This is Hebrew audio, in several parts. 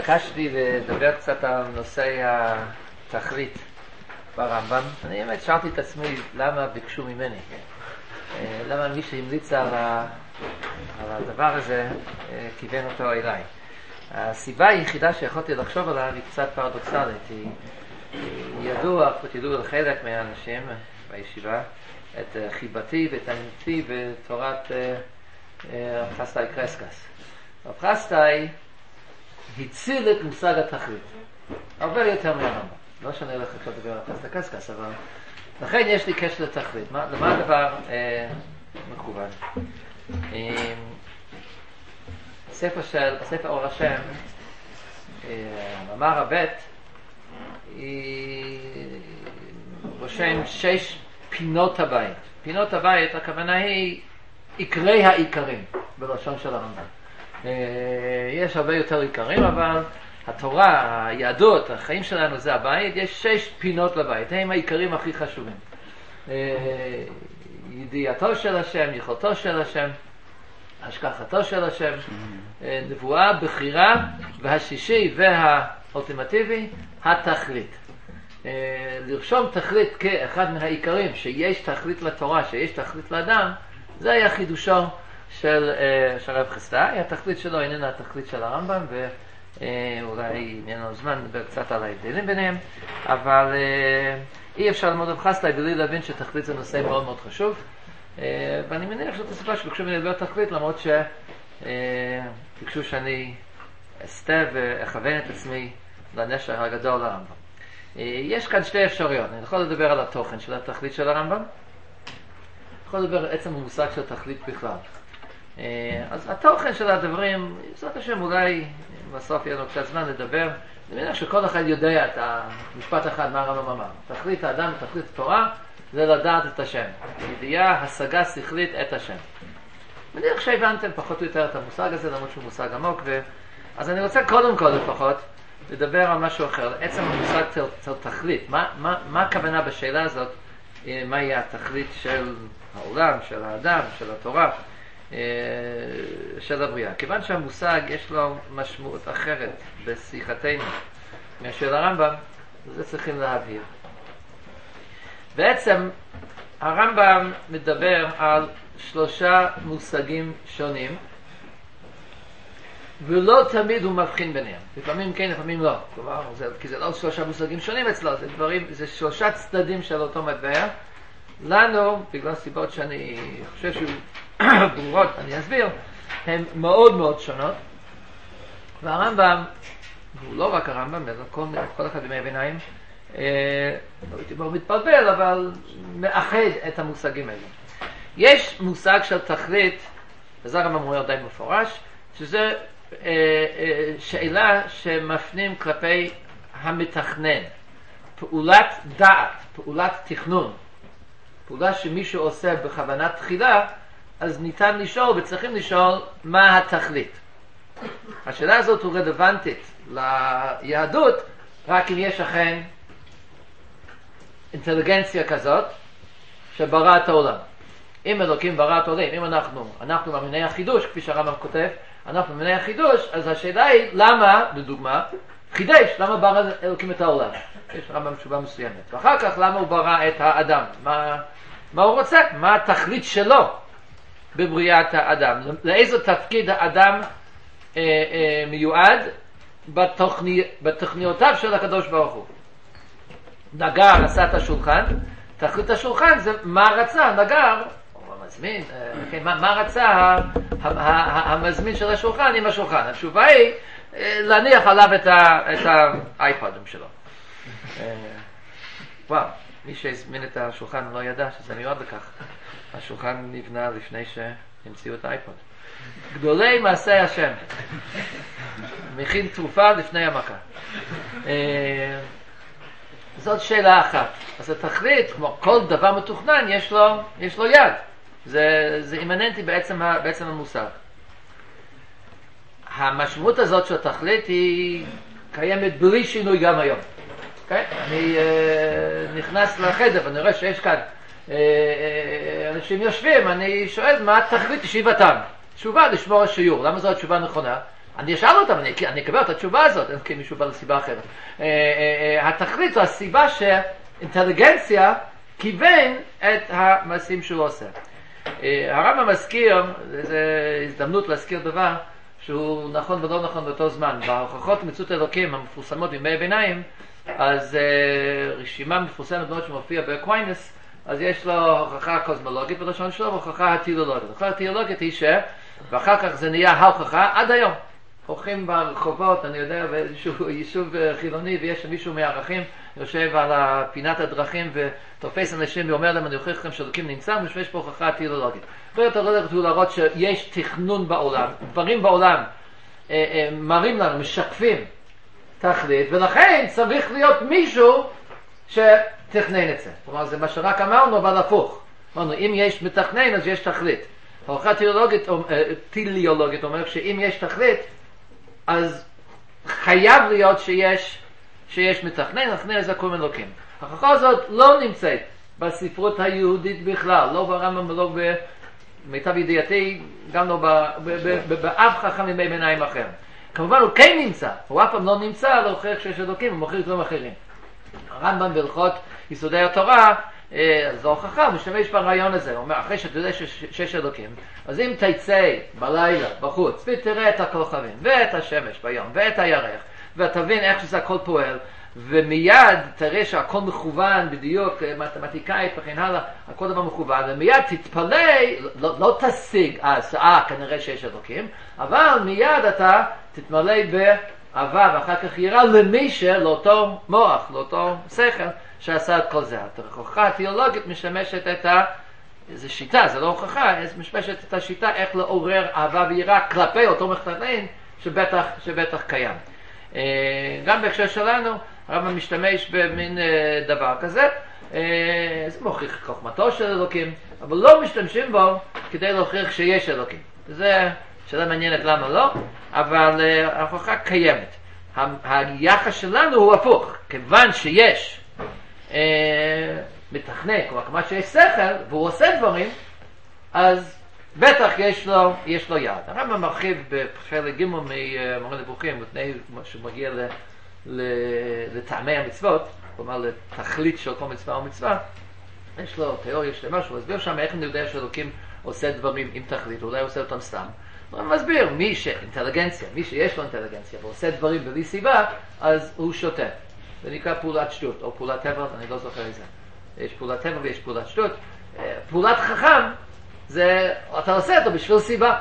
התבקשתי לדבר קצת על נושא התכלית ברמב"ם. אני באמת שאלתי את עצמי למה ביקשו ממני, למה מי שהמליץ על הדבר הזה כיוון אותו אליי. הסיבה היחידה שיכולתי לחשוב עליה היא קצת פרדוקסלית. היא ידוע לחלק מהאנשים בישיבה את חיבתי ואת ענייתי בתורת רב חסדאי קרסקס. רב חסדאי הציל את מושג התכלית הרבה יותר מהרמב"ם. לא שאני הולך לדבר על רב חסדאי קרסקס, אבל לכן יש לי קשר לתכלית. למה הדבר מכוון? ספר אור השם, מאמר הבית, רושם 6 פינות הבית. פינות הבית, הכוונה היא עיקרי העיקרים בלשון של הרמב"ם. יש הרבה יותר עיקרים, אבל התורה, היהדות, החיים שלנו זה הבית. יש 6 פינות לבית, הם העיקרים הכי חשובים. ידיעתו של השם, יכולתו של השם, השגחתו של השם, נבואה, בחירה, והשישי והאולטימטיבי, התכלית. לרשום תכלית כאחד מהעיקרים, שיש תכלית לתורה, שיש תכלית לאדם, זה היה חידושו של רב חסדאי. התכלית שלו איננה התכלית של הרמב"ם, ואולי אין לנו זמן לדבר קצת על ההבדלים ביניהם, אבל אי אפשר ללמוד רב חסדאי בלי להבין שתכלית זה נושא מאוד מאוד חשוב. ואני מניח שאת הסיבה שביקשו ממני לדבר תכלית, למרות שביקשו שאני אסתה ואכוון את עצמי לנשר הגדול לרמב"ם. יש כאן 2 אפשרויות. אני יכול לדבר על התוכן של התכלית של הרמב"ם, יכול לדבר על עצם המושג של תכלית בכלל. אז התוכן של הדברים, זאת השם, אולי בסוף יהיה לנו קצת זמן לדבר. אני מניח שכל אחד יודע את המשפט אחד מה הרמב"ם אמר. תכלית האדם ותכלית התורה זה לדעת את השם. ידיעה, השגה שכלית את השם. אני מניח שהבנתם פחות או יותר את המושג הזה, למרות שהוא מושג עמוק. אז אני רוצה קודם כל לפחות לדבר על משהו אחר, עצם המושג של תכלית. מה הכוונה בשאלה הזאת? מה יהיה התכלית של העולם, של האדם, של התורה, של הבריאה? כיוון שהמושג יש לו משמעות אחרת בשיחתנו משל הרמב"ם, זה צריכים להבהיר. בעצם הרמב"ם מדבר על 3 מושגים שונים, ולא תמיד הוא מבחין ביניהם. לפעמים כן, לפעמים לא. כלומר, כי זה לא 3 מושגים שונים אצלו, זה 3 צדדים של אותו מטבע. לנו, בגלל סיבות שאני חושב שהוא ברורות, אני אסביר, הן מאוד מאוד שונות. והרמב"ם, הוא לא רק הרמב"ם, אלא כל אחד בימי הביניים, לא הייתי מאוד מתפלבל, אבל מאחד את המושגים האלה. יש מושג של תכלית, וזה הרמב"ם אומר די מפורש, שזה שאלה שמפנים כלפי המתכנן. פעולת דעת, פעולת תכנון, פעולה שמישהו עושה בכוונת תחילה, אז ניתן לשאול וצריכים לשאול מה התכלית. השאלה הזאת הוא רלוונטית ליהדות רק אם יש אכן אינטליגנציה כזאת שברא את העולם. אם אלוקים ברא את העולם, אם אנחנו מאמיני החידוש, כפי שהרמב"ם כותב, אנחנו מאמיני החידוש, אז השאלה היא למה, לדוגמה, חידש, למה ברא אלוקים את העולם? יש רמב"ם תשובה מסוימת. ואחר כך למה הוא ברא את האדם? מה הוא רוצה? מה התכלית שלו בבריאת האדם? לאיזה תפקיד האדם מיועד בתוכניותיו של הקדוש ברוך הוא? נגר עשה את השולחן, תכלית השולחן זה מה רצה נגר, המזמין, מה רצה המזמין של השולחן עם השולחן. התשובה היא להניח עליו את האייפודים שלו. וואו, מי שהזמין את השולחן לא ידע שזה מיועד לכך. השולחן נבנה לפני שהמציאו את האייפוד. גדולי מעשי השם, מכין תרופה לפני המכה. זאת שאלה אחת. אז התכלית, כמו כל דבר מתוכנן, יש לו יד. זה אימננטי בעצם המושג. המשמעות הזאת של תכלית היא קיימת בלי שינוי גם היום. אני נכנס לחדר ואני רואה שיש כאן אנשים יושבים, אני שואל מה תכלית ישיבתם. תשובה לשמור השיעור. למה זו התשובה נכונה? אני אשאל אותם, אני אקבל את התשובה הזאת, כי מישהו בא לסיבה אחרת. התכלית זו הסיבה שאינטליגנציה כיוון את המעשים שהוא עושה. הרמב"ם מזכיר, זו הזדמנות להזכיר דבר שהוא נכון ולא נכון באותו זמן. בהוכחות מציאות אלוקים המפורסמות בימי הביניים, אז רשימה מפורסמת מאוד שמופיע באקוויינס, אז יש לו הוכחה קוסמולוגית בלשון שלו והוכחה הטילולוגית. ההוכחה הטילולוגית היא ואחר כך זה נהיה ההוכחה עד היום. הולכים ברחובות, אני יודע, באיזשהו יישוב חילוני ויש מישהו מהערכים יושב על פינת הדרכים ותופס אנשים ואומר להם, אני אוכיח לכם שאלוקים נמצא, ויש פה הוכחה טילולוגית. והטילולוגית הוא להראות שיש תכנון בעולם, דברים בעולם מראים לנו, משקפים תכלית, ולכן צריך להיות מישהו שתכנן את זה. כלומר, זה מה שרק אמרנו, אבל הפוך. אמרנו, אם יש מתכנן, אז יש תכלית. ההוכחה טליולוגית אומרת שאם יש תכלית, אז חייב להיות שיש מתכנן, מתכנן זה קוראים אלוקים. ההוכחה הזאת לא נמצאת בספרות היהודית בכלל, לא ברמב"ם ולא במיטב ידיעתי, גם לא באף חכם מימי ביניים אחר. כמובן הוא כן נמצא, הוא אף פעם לא נמצא להוכיח שיש אלוקים, הוא מוכיח דברים אחרים. הרמב"ם בהלכות יסודי התורה, זו הוכחה, הוא משתמש ברעיון הזה, הוא אומר, אחרי שאתה יודע שיש אלוקים, אז אם תצא בלילה, בחוץ, ותראה את הכוכבים, ואת השמש ביום, ואת הירח, ותבין איך שזה הכל פועל, ומיד תראה שהכל מכוון בדיוק, מתמטיקאית וכן הלאה, הכל דבר מכוון, ומיד תתפלא, לא תשיג, כנראה שיש אלוקים, אבל מיד אתה תתמלא באהבה ואחר כך יראה לאותו מוח, לאותו שכל שעשה את כל זה. ההוכחה הטילולוגית משמשת את זו שיטה, זה לא הוכחה, משמשת את השיטה איך לעורר אהבה ויראה כלפי אותו מכתנן שבטח קיים. גם בהקשר שלנו, הרמב"ם משתמש במין דבר כזה, זה מוכיח חוכמתו של אלוקים, אבל לא משתמשים בו כדי להוכיח שיש אלוקים. זה שאלה מעניינת למה לא, אבל ההוכחה קיימת. היחס שלנו הוא הפוך, כיוון שיש מתכנן, כלומר כמה שיש שכל והוא עושה דברים, אז בטח יש לו יד. הרמב"ם מרחיב בחלק ג' ממורה נבוכים, לפני שמגיע לטעמי המצוות, כלומר לתכלית של כל מצווה ומצווה, יש לו תיאוריה שלמה, שהוא מסביר שם איך אני יודע שאלוקים עושה דברים עם תכלית, אולי עושה אותם סתם. הוא מסביר, מי שיש לו אינטליגנציה ועושה דברים בלי סיבה, אז הוא שוטה. זה נקרא פעולת שטות, או פעולת טבע, אני לא זוכר איזה. יש פעולת טבע ויש פעולת שטות. פעולת חכם, זה, אתה עושה אותו בשביל סיבה.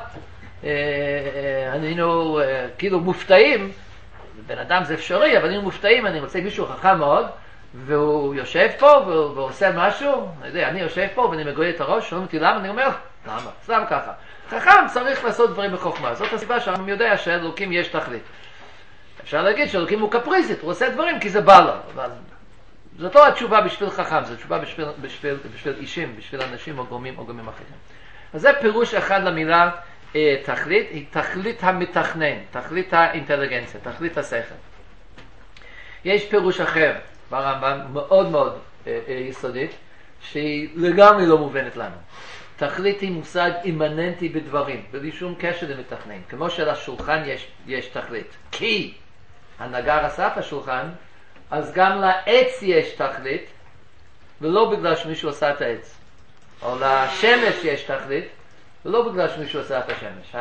היינו כאילו מופתעים, בן אדם זה אפשרי, אבל היינו מופתעים, אני רוצה מישהו חכם מאוד, והוא יושב פה ועושה משהו, אני יושב פה ואני מגויל את הראש, שואלים אותי למה, אני אומר, למה? סתם ככה. חכם צריך לעשות דברים בחוכמה, זאת הסיבה שאני יודע שאלוקים יש תכלית. אפשר להגיד שאלוקים הוא קפריזית, הוא עושה דברים כי זה בא לו, אבל זאת לא התשובה בשביל חכם, זאת תשובה בשביל אישים, בשביל אנשים או גורמים אחרים. אז זה פירוש אחד למילה תכלית, היא תכלית המתכנן, תכלית האינטליגנציה, תכלית השכל. יש פירוש אחר ברמב"ם, מאוד מאוד יסודית, שהיא לגמרי לא מובנת לנו. תכלית היא מושג אימננטי בדברים, בלי שום קשר למתכנן. כמו שלשולחן יש תכלית. כי הנגר עשה את השולחן, אז גם לעץ יש תכלית, ולא בגלל שמישהו עשה את העץ. או לשמש יש תכלית, ולא בגלל שמישהו עשה את השמש.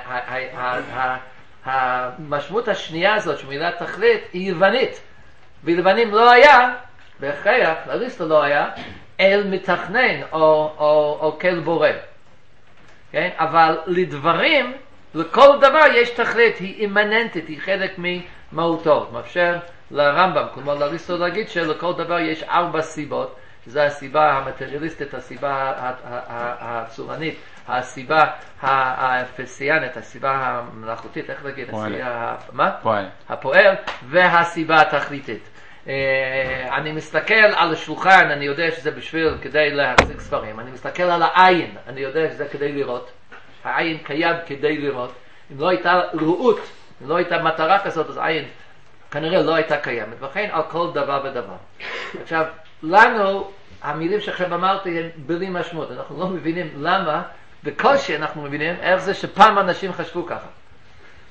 המשמעות השנייה הזאת של מילה תכלית היא יוונית. בלבנים לא היה, בהכרח, לאריסטו לא היה, אל מתכנן או כל בורא. כן? אבל לדברים, לכל דבר יש תכלית, היא אימננטית, היא חלק ממהותו. מאפשר לרמב"ם, כלומר לאריסטו להגיד שלכל דבר יש 4 סיבות, זו הסיבה המטריאליסטית, הסיבה הצורנית, הסיבה האפסיאנית, הסיבה המלאכותית, איך להגיד? הפועל, והסיבה התכליתית. אני מסתכל על השולחן, אני יודע שזה כדי להחזיק ספרים. אני מסתכל על העין, אני יודע שזה כדי לראות. העין קיים כדי לראות. אם לא הייתה ראות, אם לא הייתה מטרה כזאת, אז העין כנראה לא הייתה קיימת. וכן על כל דבר ודבר. עכשיו, לנו, המילים שעכשיו אמרתי הם בלי משמעות. אנחנו לא מבינים למה, בקושי אנחנו מבינים איך זה שפעם אנשים חשבו ככה.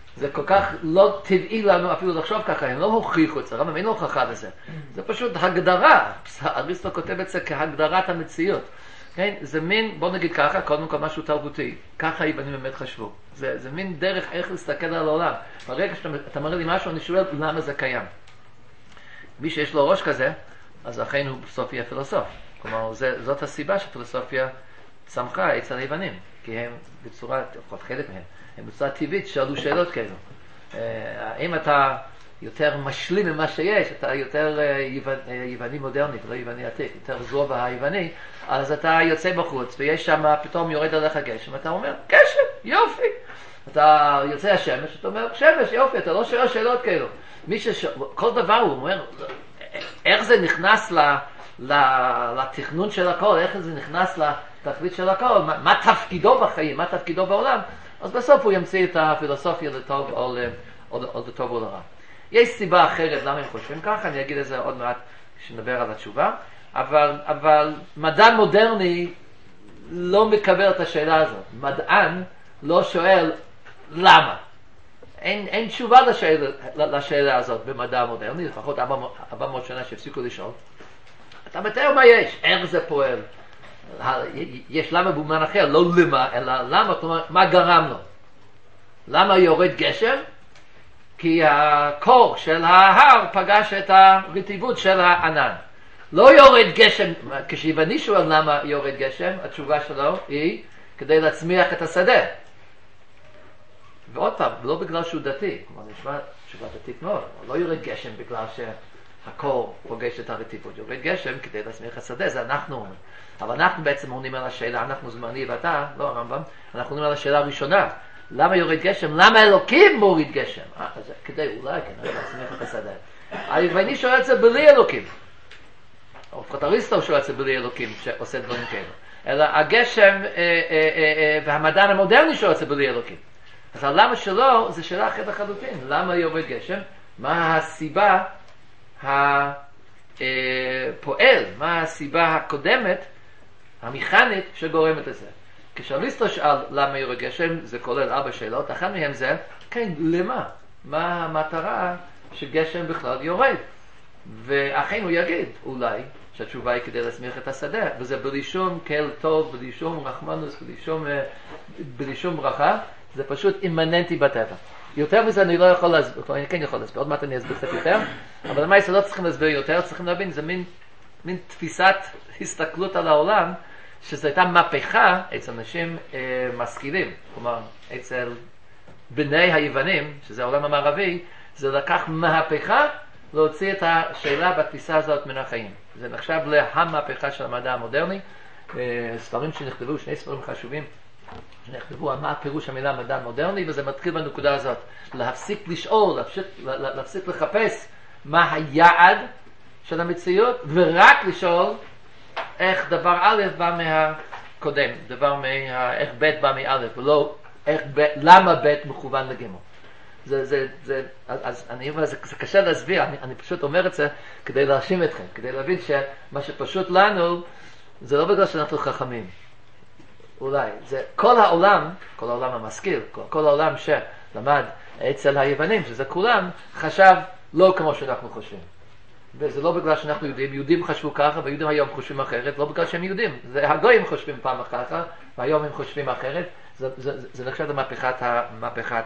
זה כל כך לא טבעי לנו אפילו לחשוב ככה, הם לא הוכיחו את זה, הרמב"ם אין הוכחה לזה. זה פשוט הגדרה, אריסטו כותב את זה כהגדרת המציאות. כן? זה מין, בוא נגיד ככה, קודם כל משהו תרבותי. ככה היוונים באמת חשבו. זה מין דרך איך להסתכל על העולם. ברגע שאתה מראה לי משהו, אני שואל למה זה קיים. מי שיש לו ראש כזה, אז אכן הוא בסוף יהיה פילוסוף. כלומר, זאת הסיבה שפילוסופיה צמחה אצל היוונים. כי הם בצורה, לפחות חלק מהם, הם בצורה טבעית שאלו שאלות כאלו. האם אתה יותר משלים ממה שיש, אתה יותר יווני מודרני ולא יווני עתיק, יותר זרוע היווני, אז אתה יוצא בחוץ ויש שם פתאום יורד עליך גשם, אתה אומר גשם, יופי. אתה יוצא השמש, אתה אומר שמש, יופי, אתה לא שואל שאלות כאלו. כל דבר הוא אומר, איך זה נכנס לתכנון של הכל, איך זה נכנס לתכלית של הכל, מה תפקידו בחיים, מה תפקידו בעולם, אז בסוף הוא ימציא את הפילוסופיה לטוב או לטוב או לרע. יש סיבה אחרת למה הם חושבים ככה, אני אגיד את זה עוד מעט כשנדבר על התשובה, אבל מדען מודרני לא מקבל את השאלה הזאת. מדען לא שואל למה. אין תשובה לשאלה הזאת במדע המודרני, לפחות 400 שנה שהפסיקו לשאול. אתה מתאר מה יש, איך זה פועל. יש למה במובן אחר, לא למה, אלא למה, כלומר, מה גרם לו. למה יורד גשם? כי הקור של ההר פגש את הרטיבות של הענן. לא יורד גשם, כשיווני שואל למה יורד גשם, התשובה שלו היא כדי להצמיח את השדה. ועוד פעם, לא בגלל שהוא דתי, כלומר נשמע תשובה דתית מאוד, לא יורד גשם בגלל שהקור פוגש את הרטיבות, יורד גשם כדי להצמיח את השדה, זה אנחנו אומרים. אבל אנחנו בעצם עונים על השאלה, אנחנו זמני ואתה, לא הרמב"ם, אנחנו עונים על השאלה הראשונה. למה יורד גשם? למה אלוקים מוריד גשם? אז כדי אולי, כנראה להצמיח את השדה. היווני שואל את זה בלי אלוקים. או לפחות אריסטו שואל את זה בלי אלוקים שעושה דברים כאלה. אלא הגשם והמדען המודרני שואל את זה בלי אלוקים. אז הלמה שלו זה שאלה אחרת לחלוטין. למה יורד גשם? מה הסיבה הפועל? מה הסיבה הקודמת, המכנית, שגורמת לזה? כשאריסטו שאל למה יורד גשם, זה כולל 4 שאלות. אחת מהן זה, כן, למה? מה המטרה שגשם בכלל יורד? ואכן הוא יגיד, אולי, שהתשובה היא כדי להצמיח את השדה, וזה בלי שום כל טוב, בלי שום רחמנוס, בלי שום ברכה, זה פשוט אימננטי בטבע. יותר מזה אני לא יכול להסביר, אני כן יכול להסביר, עוד מעט אני אסביר קצת יותר, אבל למה לא צריכים להסביר יותר, צריכים להבין, זה מין תפיסת הסתכלות על העולם, שזו הייתה מהפכה אצל אנשים משכילים, כלומר, אצל בני היוונים, שזה העולם המערבי, זה לקח מהפכה להוציא את השאלה בתפיסה הזאת מן החיים. זה נחשב להמהפכה של המדע המודרני. ספרים שנכתבו, 2 ספרים חשובים, שנכתבו על מה פירוש המילה מדע מודרני, וזה מתחיל בנקודה הזאת. להפסיק לשאול, להפסיק לחפש מה היעד של המציאות, ורק לשאול איך דבר א' בא מהקודם, איך ב' בא מא', ולא למה ב' מכוון לג'. אז אני אומר, זה קשה להסביר, אני פשוט אומר את זה כדי להאשים אתכם, כדי להבין שמה שפשוט לנו, זה לא בגלל שאנחנו חכמים. אולי, זה כל העולם המשכיל, כל העולם שלמד אצל היוונים, שזה כולם, חשב לא כמו שאנחנו חושבים. וזה לא בגלל שאנחנו יהודים חשבו ככה, ויהודים היום חושבים אחרת, לא בגלל שהם יהודים. זה הגויים חושבים פעם ככה, והיום הם חושבים אחרת. זה נחשב למהפכת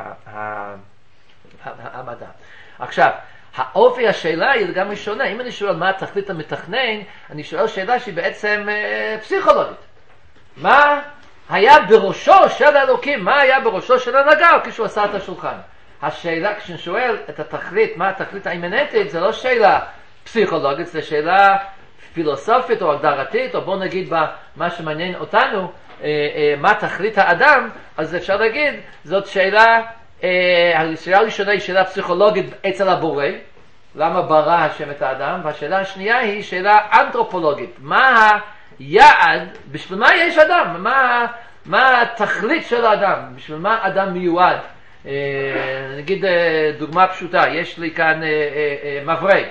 המדע. עכשיו, האופי השאלה היא לגמרי שונה. אם אני שואל מה התכלית המתכנן, אני שואל שאלה שהיא בעצם פסיכולוגית. מה היה בראשו של אלוקים? מה היה בראשו של הנהגה כשהוא עשה את השולחן? השאלה, כשאני שואל את התכלית, מה התכלית האימננטית, זה לא שאלה פסיכולוגית, זה שאלה פילוסופית או הגדרתית, או בוא נגיד מה שמעניין אותנו, מה תכלית האדם, אז אפשר להגיד, זאת שאלה, השאלה הראשונה היא שאלה פסיכולוגית אצל הבורא, למה ברא השם את האדם, והשאלה השנייה היא שאלה אנתרופולוגית, מה היעד, בשביל מה יש אדם, מה התכלית של האדם, בשביל מה אדם מיועד. נגיד דוגמה פשוטה, יש לי כאן מברג,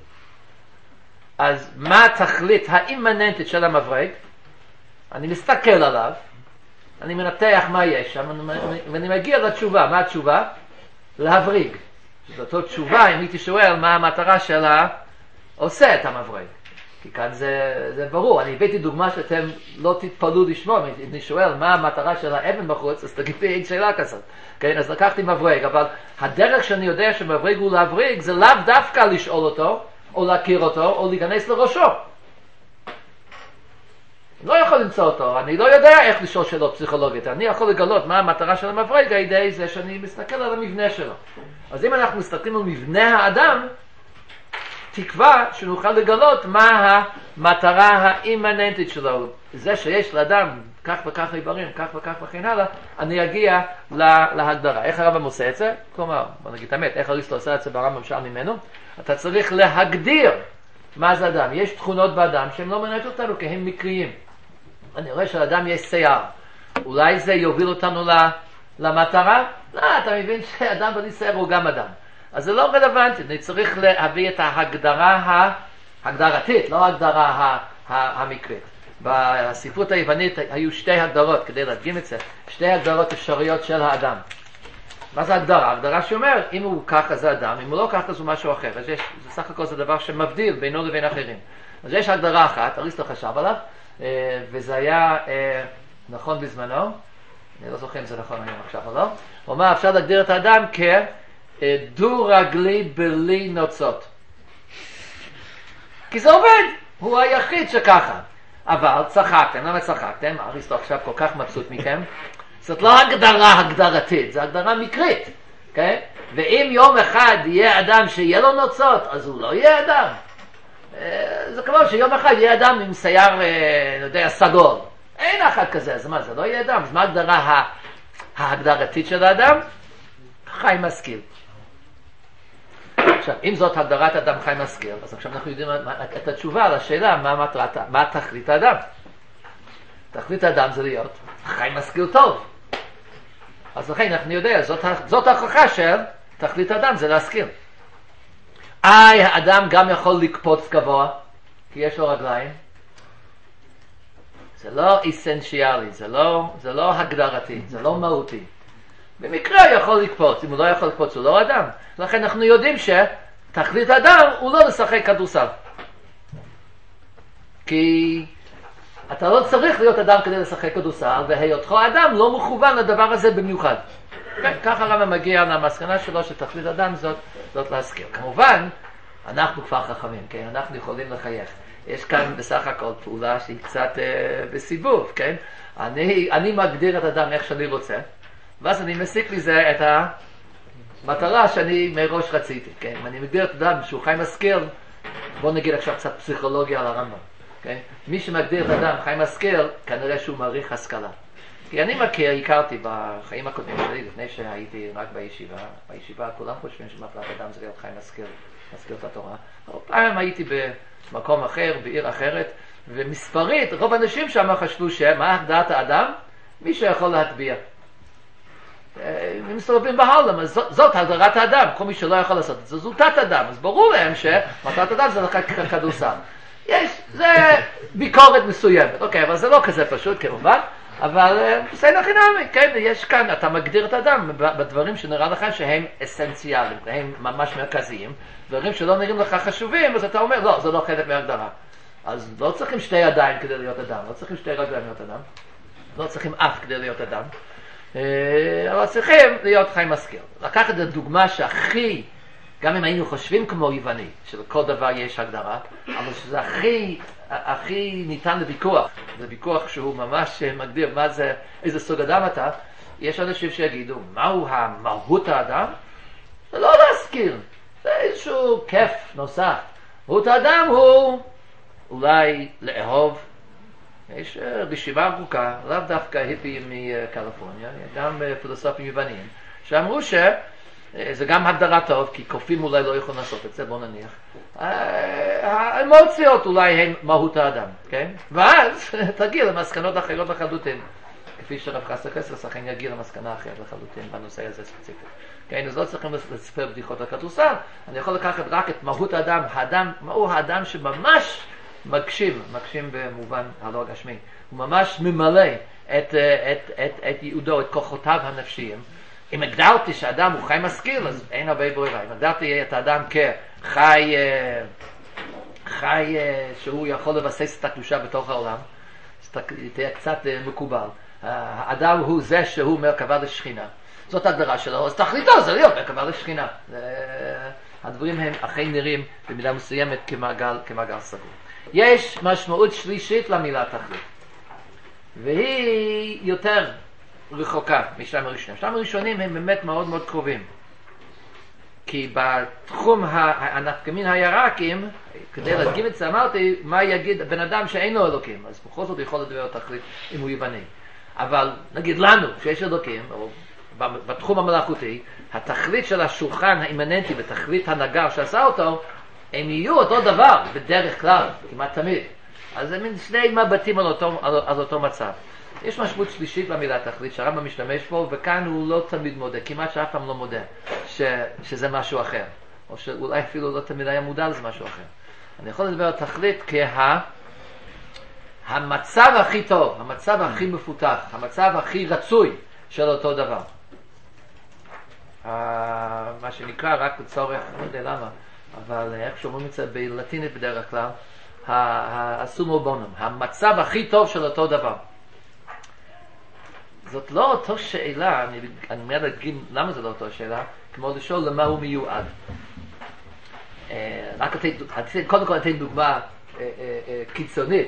אז מה התכלית האימננטית של המברג? אני מסתכל עליו, אני מנתח מה יש שם, ואני מגיע לתשובה. מה התשובה? להבריג. זאת אותו תשובה אם הייתי שואל מה המטרה של העושה את המבריג. כי כאן זה ברור. אני הבאתי דוגמה שאתם לא תתפלאו לשמוע. אם אני שואל מה המטרה של האבן בחוץ, אז תגיד לי אין שאלה כזאת. כן, אז לקחתי מבריג, אבל הדרך שאני יודע שמבריג הוא להבריג, זה לאו דווקא לשאול אותו, או להכיר אותו, או להיכנס לראשו. אני לא יכול למצוא אותו, אני לא יודע איך לשאול שאלות פסיכולוגיות. אני יכול לגלות מה המטרה של המבריג, הידי זה שאני מסתכל על המבנה שלו. אז אם אנחנו מסתכלים על מבנה האדם, תקווה שנוכל לגלות מה המטרה האימננטית שלו. זה שיש לאדם כך וכך איברים, כך וכך וכן הלאה, אני אגיע להגדרה. איך הרמב"ם עושה את זה? כלומר, בוא נגיד האמת, איך אריסטו עושה את זה ברמב"ם שאל ממנו? אתה צריך להגדיר מה זה אדם. יש תכונות באדם שהן לא מנהלת אותנו כי הם מקריים. אני רואה שלאדם יש שיער. אולי זה יוביל אותנו למטרה? לא, אתה מבין שאדם בלי שיער הוא גם אדם. אז זה לא רלוונטי, אני צריך להביא את ההגדרה ההגדרתית, לא ההגדרה המקרית. בספרות היוונית היו שתי הגדרות, כדי להדגים את זה, שתי הגדרות אפשריות של האדם. מה זה הגדרה? ההגדרה שאומר, אם הוא ככה זה אדם, אם הוא לא ככה זה משהו אחר. אז יש, זה סך הכל זה דבר שמבדיל בינו לבין אחרים. אז יש הגדרה אחת, אריסטו חשב עליו, וזה היה נכון בזמנו, אני לא זוכר אם זה נכון היום עכשיו או לא, הוא אומר, אפשר להגדיר את האדם דו רגלי בלי נוצות. כי זה עובד, הוא היחיד שככה. אבל צחקתם, למה צחקתם? אריסטו עכשיו כל כך מבסוט מכם. זאת לא הגדרה הגדרתית, זה הגדרה מקרית. Okay? ואם יום אחד יהיה אדם שיהיה לו נוצות, אז הוא לא יהיה אדם. זה כמו שיום אחד יהיה אדם עם שיער, לא יודע, סגול. אין אחד כזה, אז מה, זה לא יהיה אדם. אז מה ההגדרה ההגדרתית של האדם? חי משכיל. עכשיו, אם זאת הגדרת אדם חי משכיל, אז עכשיו אנחנו יודעים את התשובה על השאלה מה תכלית האדם. תכלית האדם זה להיות חי משכיל טוב. אז לכן אנחנו יודעים, זאת ההוכחה של תכלית האדם, זה להשכיל. האדם גם יכול לקפוץ גבוה, כי יש לו רגליים. זה לא אסנציאלי, זה לא הגדרתי, זה לא מהותי. במקרה יכול לקפוץ, אם הוא לא יכול לקפוץ הוא לא אדם. לכן אנחנו יודעים שתכלית האדם הוא לא לשחק כדורסל. כי אתה לא צריך להיות אדם כדי לשחק כדורסל, והיותך אדם לא מכוון לדבר הזה במיוחד. כן, ככה הרמב"ם מגיע למסקנה שלו שתכלית אדם זאת להזכיר. כמובן, אנחנו כבר חכמים, כן? אנחנו יכולים לחייך. יש כאן בסך הכל פעולה שהיא קצת בסיבוב, כן? אני מגדיר את האדם איך שאני רוצה, ואז אני מסיק לזה את המטרה שאני מראש רציתי, כן? אם אני מגדיר את האדם שהוא חי משכיל, בוא נגיד עכשיו קצת פסיכולוגיה על הרמב"ם, כן? מי שמגדיר את האדם חי משכיל, כנראה שהוא מעריך השכלה. כי אני הכרתי בחיים הקודמים שלי, לפני שהייתי רק בישיבה כולם חושבים שמטרת אדם זה להיות חי משכיל את התורה. אבל פעם הייתי במקום אחר, בעיר אחרת, ומספרית, רוב האנשים שם חשבו שמה הגדרת האדם? מי שיכול להטביע. הם מסתובבים בהעולם, אז זאת הגדרת האדם, כל מי שלא יכול לעשות את זה, זו תת אדם, אז ברור להם שמטרת אדם זה כדורסל. זה ביקורת מסוימת, אוקיי, אבל זה לא כזה פשוט כמובן, אבל בסדר חינמי, כן, יש כאן, אתה מגדיר את האדם בדברים שנראה לך שהם אסנציאליים, הם ממש מרכזיים, דברים שלא נראים לך חשובים, אז אתה אומר, לא, זה לא חלק מהגדרה. אז לא צריכים שתי ידיים כדי להיות אדם, לא צריכים שתי רגליים להיות אדם, לא צריכים אף כדי להיות אדם, אבל צריכים להיות חי משכיל. לקחת את הדוגמה שהכי, גם אם היינו חושבים כמו יווני, שלכל דבר יש הגדרה, אבל שזה הכי ניתן לוויכוח, זה ויכוח שהוא ממש מגדיר מה זה, איזה סוג אדם אתה, יש אנשים שיגידו, מהו המהות האדם? זה לא להזכיר, זה איזשהו כיף נוסף. מהות האדם הוא אולי לאהוב, יש רשימה ארוכה, לאו דווקא היפים מקליפורניה, גם פילוסופים יווניים, שאמרו שזה גם הגדרה טוב, כי קופים אולי לא יכולים לעשות את זה, בוא נניח. האמוציות אולי הן מהות האדם, כן? ואז תגיע למסקנות אחרות לחלוטין, כפי שרב חסר לכן יגיע למסקנה אחרת לחלוטין בנושא הזה ספציפית. כן, אז לא צריכים לספר בדיחות על כדורסל, אני יכול לקחת רק את מהות האדם, מהו האדם שממש מגשים במובן הלא גשמי, הוא ממש ממלא את ייעודו, את כוחותיו הנפשיים, אם הגדרתי שאדם הוא חי משכיל, אז אין הרבה ברירה. אם הגדרתי את האדם כחי שהוא יכול לבסס את הקדושה בתוך העולם, זה תהיה קצת מקובל. האדם הוא זה שהוא מרכבה לשכינה. זאת הגדרה שלו, אז תכליתו זה להיות מרכבה לשכינה. הדברים הם אכן נראים במידה מסוימת כמעגל סגור. יש משמעות שלישית למילה תכלית, והיא יותר רחוקה משלם הראשונים. שלם הראשונים הם באמת מאוד מאוד קרובים. כי בתחום הנפקמין הירקים, כדי להדגים את זה, אמרתי, מה יגיד בן אדם שאין לו אלוקים? אז בכל זאת הוא יכול לדבר על תכלית אם הוא יווני. אבל נגיד לנו, שיש אלוקים, או בתחום המלאכותי, התכלית של השולחן האימננטי ותכלית הנגר שעשה אותו, הם יהיו אותו דבר, בדרך כלל, כמעט תמיד. אז זה מין שני מבטים על אותו מצב. יש משמעות שלישית למילה תכלית שהרמב"ם משתמש בו, וכאן הוא לא תמיד מודה, כמעט שאף פעם לא מודה שזה משהו אחר, או שאולי אפילו לא תמיד היה מודע לזה משהו אחר. אני יכול לדבר על תכלית המצב הכי טוב, המצב הכי מפותח, המצב הכי רצוי של אותו דבר. מה שנקרא רק לצורך, לא יודע למה, אבל איך שאומרים את זה בלטינית בדרך כלל, הסומו בונום, המצב הכי טוב של אותו דבר. זאת לא אותו שאלה, אני מיד אגיד למה זה לא אותו שאלה, כמו לשאול למה הוא מיועד. רק קודם כל אתן דוגמה קיצונית,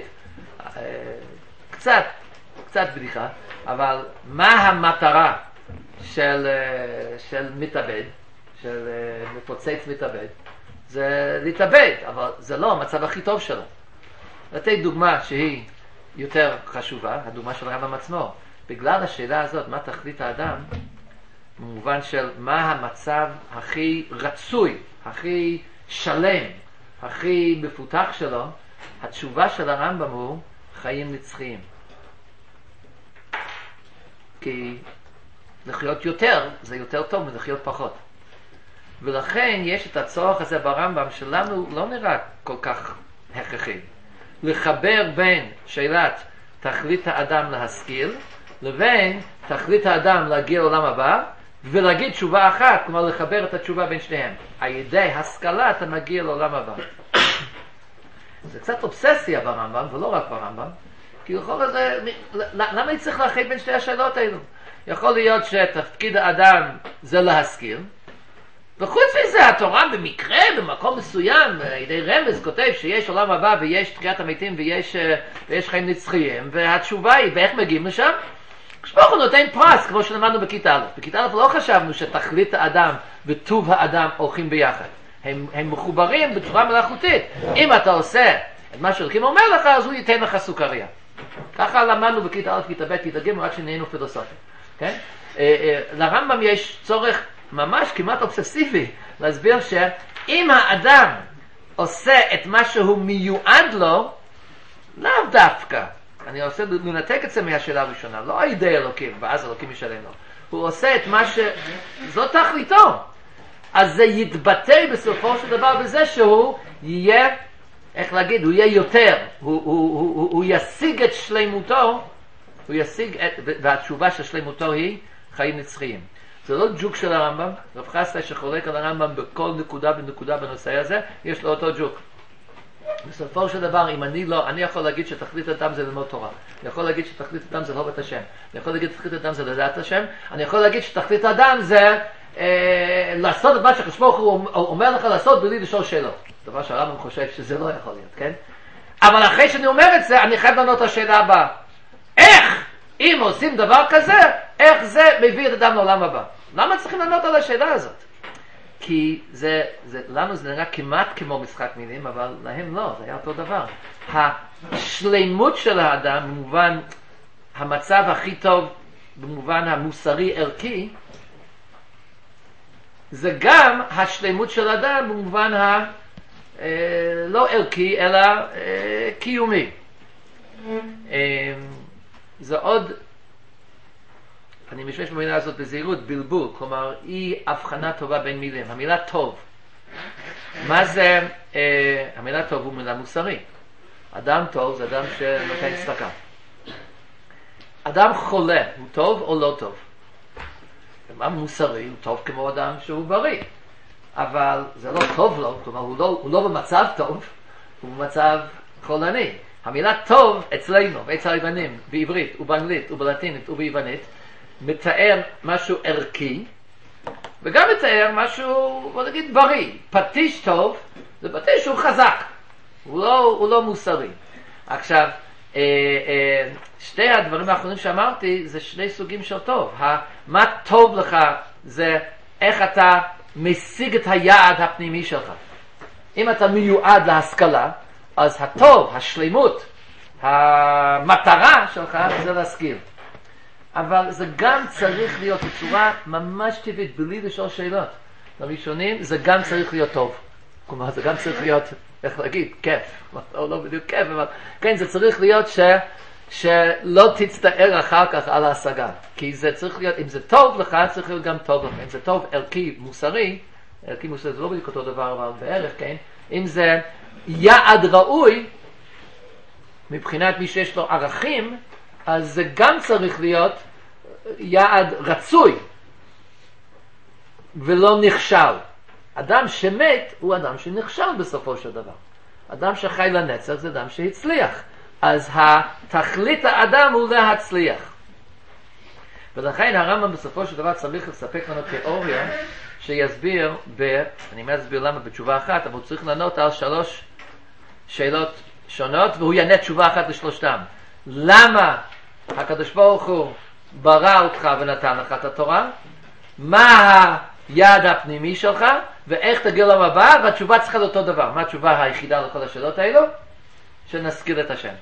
קצת בדיחה, אבל מה המטרה של מתאבד, של מפוצץ מתאבד? זה להתאבד, אבל זה לא המצב הכי טוב שלו. אתן דוגמה שהיא יותר חשובה, הדוגמה של הרמב"ם עצמו. בגלל השאלה הזאת, מה תכלית האדם, במובן של מה המצב הכי רצוי, הכי שלם, הכי מפותח שלו, התשובה של הרמב"ם הוא חיים נצחיים. כי לחיות יותר זה יותר טוב מלחיות פחות. ולכן יש את הצורך הזה ברמב"ם שלנו לא נראה כל כך הכרחי. לחבר בין שאלת תכלית האדם להשכיל, לבין תכלית האדם להגיע לעולם הבא, ולהגיד תשובה אחת, כלומר לחבר את התשובה בין שניהם. על ידי השכלה אתה מגיע לעולם הבא. זה קצת אובססיה ברמב"ם, ולא רק ברמב"ם, כי יכול לזה, למה אני צריך לאחד בין שתי השאלות האלו? יכול להיות שתפקיד האדם זה להשכיל, וחוץ מזה התורה במקרה, במקום מסוים, על ידי רמז כותב שיש עולם הבא ויש תחיית המתים ויש חיים נצחיים, והתשובה היא, ואיך מגיעים לשם? כשברוך הוא נותן פרס, כמו שלמדנו בכיתה א'. בכיתה א' לא חשבנו שתכלית האדם וטוב האדם הולכים ביחד. הם מחוברים בצורה מלאכותית. אם אתה עושה את מה שאלוקים אומר לך, אז הוא ייתן לך סוכריה. ככה למדנו בכיתה א', כיתה ב', כיתה ג', עד שנהיינו פילוסופים. כן? לרמב"ם יש צורך ממש כמעט אובססיבי להסביר שאם האדם עושה את מה שהוא מיועד לו, לאו דווקא. אני עושה לנתק את זה מהשאלה הראשונה, לא על ידי אלוקים, ואז אלוקים ישלם לו. הוא עושה את מה זאת תכליתו. אז זה יתבטא בסופו של דבר בזה שהוא יהיה, איך להגיד, הוא יהיה יותר, הוא ישיג את שלמותו, והתשובה של שלמותו היא חיים נצחיים. זה לא ג'וק של הרמב"ם, רב חסדאי שחולק על הרמב"ם בכל נקודה ונקודה בנושא הזה, יש לו אותו ג'וק. בסופו של דבר, אם אני יכול להגיד שתכלית אדם זה ללמוד תורה, אני יכול להגיד שתכלית אדם זה לאהוב את השם, אני יכול להגיד שתכלית אדם זה לדעת השם, אני יכול להגיד שתכלית אדם זה לעשות את מה שהקדוש ברוך הוא אומר לך לעשות בלי לשאול שאלות. דבר שהרמב"ם חושב שזה לא יכול להיות, כן? אבל אחרי שאני אומר את זה, אני חייב לענות את השאלה הבאה. איך, אם עושים דבר כזה, איך זה מביא את אדם לעולם הבא? למה צריכים לענות על השאלה הזאת? כי לנו זה נראה כמעט כמו משחק מילים, אבל להם לא, זה היה אותו דבר. השלמות של האדם, במובן המצב הכי טוב, במובן המוסרי ערכי, זה גם השלמות של האדם במובן לא ערכי, אלא קיומי. זה עוד, אני משתמש במילה הזאת בזהירות, בלבול, כלומר אי הבחנה טובה בין מילים. המילה טוב, מה זה? המילה טוב הוא מילה מוסרי. אדם טוב זה אדם שנותן צדקה. אדם חולה הוא טוב או לא טוב? מה מוסרי? הוא טוב כמו אדם שהוא בריא. אבל זה לא טוב לו, כלומר הוא לא במצב טוב, הוא במצב חולני. המילה טוב אצלנו, אצל היוונים, בעברית ובאנגלית ובלטינית וביוונית, מתאר משהו ערכי, וגם מתאר משהו, בוא נגיד, בריא. פטיש טוב, זה פטיש שהוא חזק, הוא לא מוסרי. עכשיו, שתי הדברים האחרונים שאמרתי, זה שני סוגים של טוב. מה טוב לך זה איך אתה משיג את היעד הפנימי שלך. אם אתה מיועד להשכלה, אז הטוב, השלימות, המטרה שלך זה להשכיל. אבל זה גם צריך להיות בצורה ממש טבעית, בלי לשאול שאלות. לראשונים זה גם צריך להיות טוב. כלומר, זה גם צריך להיות, איך להגיד, כיף. או לא בדיוק כיף, אבל כן, זה צריך להיות שלא תצטער אחר כך על ההשגה. כי זה צריך להיות, אם זה טוב לך, צריך להיות גם טוב לך. אם זה טוב ערכי מוסרי זה לא בדיוק אותו דבר, אבל בערך, כן? אם זה יעד ראוי, מבחינת מי שיש לו ערכים, אז זה גם צריך להיות יעד רצוי, ולא נכשל. אדם שמת הוא אדם שנכשל בסופו של דבר. אדם שחי לנצח זה אדם שהצליח. אז התכלית האדם הוא להצליח. ולכן הרמב"ם בסופו של דבר צריך לספק לנו תיאוריה שיסביר, אני מסביר למה בתשובה אחת, אבל הוא צריך לענות על 3 שאלות שונות, והוא יענה תשובה אחת לשלושתם. למה הקדוש ברוך הוא ברא אותך ונתן לך את התורה? מה היעד הפנימי שלך? ואיך תגיע לעולם הבא? והתשובה צריכה להיות אותו דבר. מה התשובה היחידה לכל השאלות האלו? שנשכיל את השם.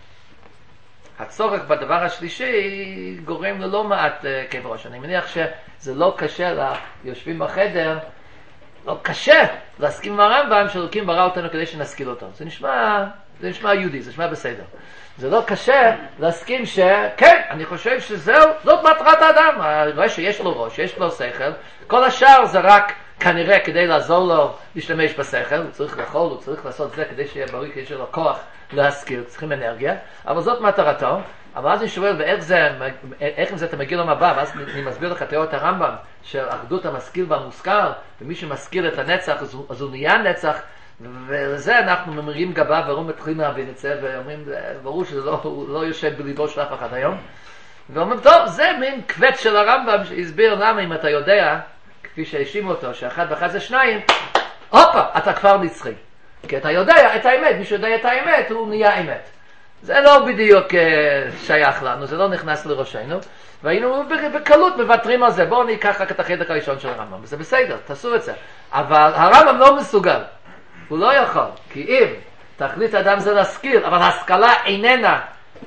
הצורך בדבר השלישי גורם ללא מעט כאב ראש. אני מניח שזה לא קשה ליושבים בחדר, לא קשה להסכים עם הרמב"ם שאלוקים ברא אותנו כדי שנשכיל אותו. זה נשמע יהודי, זה נשמע בסדר. זה לא קשה להסכים כן, אני חושב זאת מטרת האדם. אני רואה שיש לו ראש, יש לו שכל, כל השאר זה רק כנראה כדי לעזור לו להשתמש בשכל, הוא צריך לאכול, הוא צריך לעשות זה כדי שיהיה בריא, כדי שיהיה לו כוח להשכיל, צריכים אנרגיה, אבל זאת מטרתו. אבל אז אני שואל, ואיך עם זה אתה מגיע לעולם הבא, ואז אני מסביר לך תיאוריית הרמב"ם, של אחדות המשכיל והמושכל, ומי שמשכיל את הנצח, אז הוא נהיה נצח, ולזה אנחנו ממרים גבה, והוא מתחילים להבין את זה, ואומרים, ברור שזה לא יושב בליבו של אף אחד היום, ואומרים, טוב, זה מין קווץ של הרמב"ם, שהסביר למה אם אתה יודע, כפי שהאשימו אותו, שאחד ואחד זה 2, הופה, אתה כבר נצחי. כי אתה יודע את האמת, מי שיודע את האמת, הוא נהיה אמת. זה לא בדיוק שייך לנו, זה לא נכנס לראשנו, והיינו בקלות מוותרים על זה. בואו ניקח רק את החלק הראשון של הרמב"ם, זה בסדר, תעשו את זה. אבל הרמב"ם לא מסוגל, הוא לא יכול, כי אם תכלית האדם זה להשכיל, אבל השכלה איננה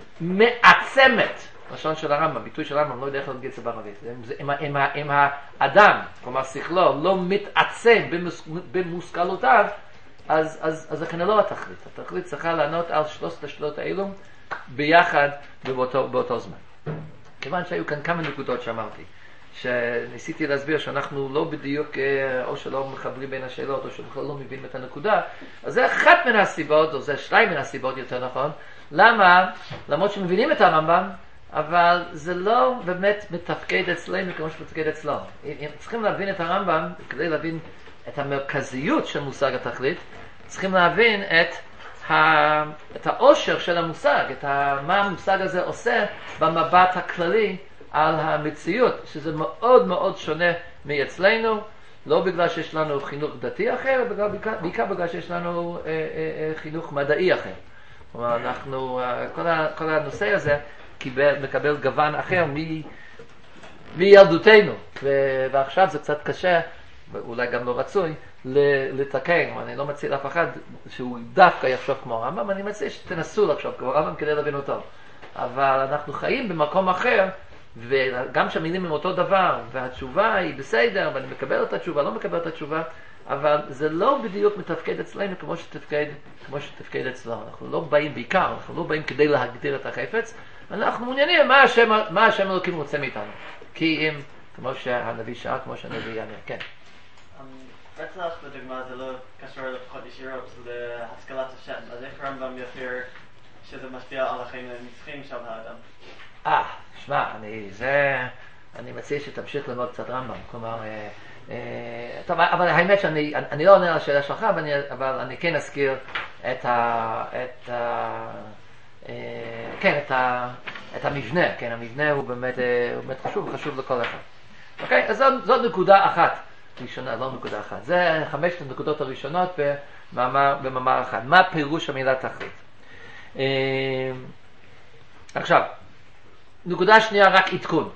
מעצמת, לשון של הרמב"ם, ביטוי של הרמב"ם, לא יודע איך להגיד את זה בערבית, אם האדם, כלומר שכלו, לא מתעצם במושכלותיו, אז זה כנראה לא התכלית. התכלית צריכה לענות על 3 השאלות האלו ביחד ובאותו זמן. כיוון שהיו כאן כמה נקודות שאמרתי, שניסיתי להסביר שאנחנו לא בדיוק, או שלא מחברים בין השאלות, או שבכלל לא מבינים את הנקודה, אז זה אחת מן הסיבות, או זה 2 מן הסיבות יותר נכון, למה, למרות שמבינים את הרמב"ם, אבל זה לא באמת מתפקד אצלנו כמו שמתפקד אצלו. אם צריכים להבין את הרמב"ם, כדי להבין את המרכזיות של מושג התכלית, צריכים להבין את העושר של המושג, מה המושג הזה עושה במבט הכללי על המציאות, שזה מאוד מאוד שונה מאצלנו, לא בגלל שיש לנו חינוך דתי אחר, בעיקר בגלל שיש לנו חינוך מדעי אחר. כלומר, כל הנושא הזה מקבל גוון אחר מילדותנו, ועכשיו זה קצת קשה, ואולי גם לא רצוי, לתקן. אני לא מציע לאף אחד שהוא דווקא יחשוב כמו הרמב"ם, אני מציע שתנסו לחשוב כמו הרמב"ם כדי להבין אותו. אבל אנחנו חיים במקום אחר, וגם שהמילים הם אותו דבר, והתשובה היא בסדר, ואני מקבל את התשובה, לא מקבל את התשובה, אבל זה לא בדיוק מתפקד אצלנו כמו שתפקד אצלו. אנחנו לא באים בעיקר, אנחנו לא באים כדי להגדיר את החפץ, אנחנו מעוניינים מה השם אלוקים רוצה מאיתנו. כי אם, כמו שהנביא שאל, כמו שהנביא יענה, כן. רצח לדוגמה זה לא קשור לפחות ישירות להשכלת השם, אז איך הרמב"ם יסביר שזה משפיע על החיים הנצחיים של האדם? שמע, אני מציע שתמשיך ללמוד קצת רמב"ם, כלומר, טוב, אבל האמת שאני לא עונה על השאלה שלך, אבל אני כן אזכיר את המבנה, כן, המבנה הוא באמת חשוב לכל אחד. אוקיי, אז זאת נקודה אחת ראשונה, לא נקודה אחת. זה 5 הנקודות הראשונות במאמר אחד. מה פירוש המילה תכלית? עכשיו, נקודה שנייה, רק עדכון.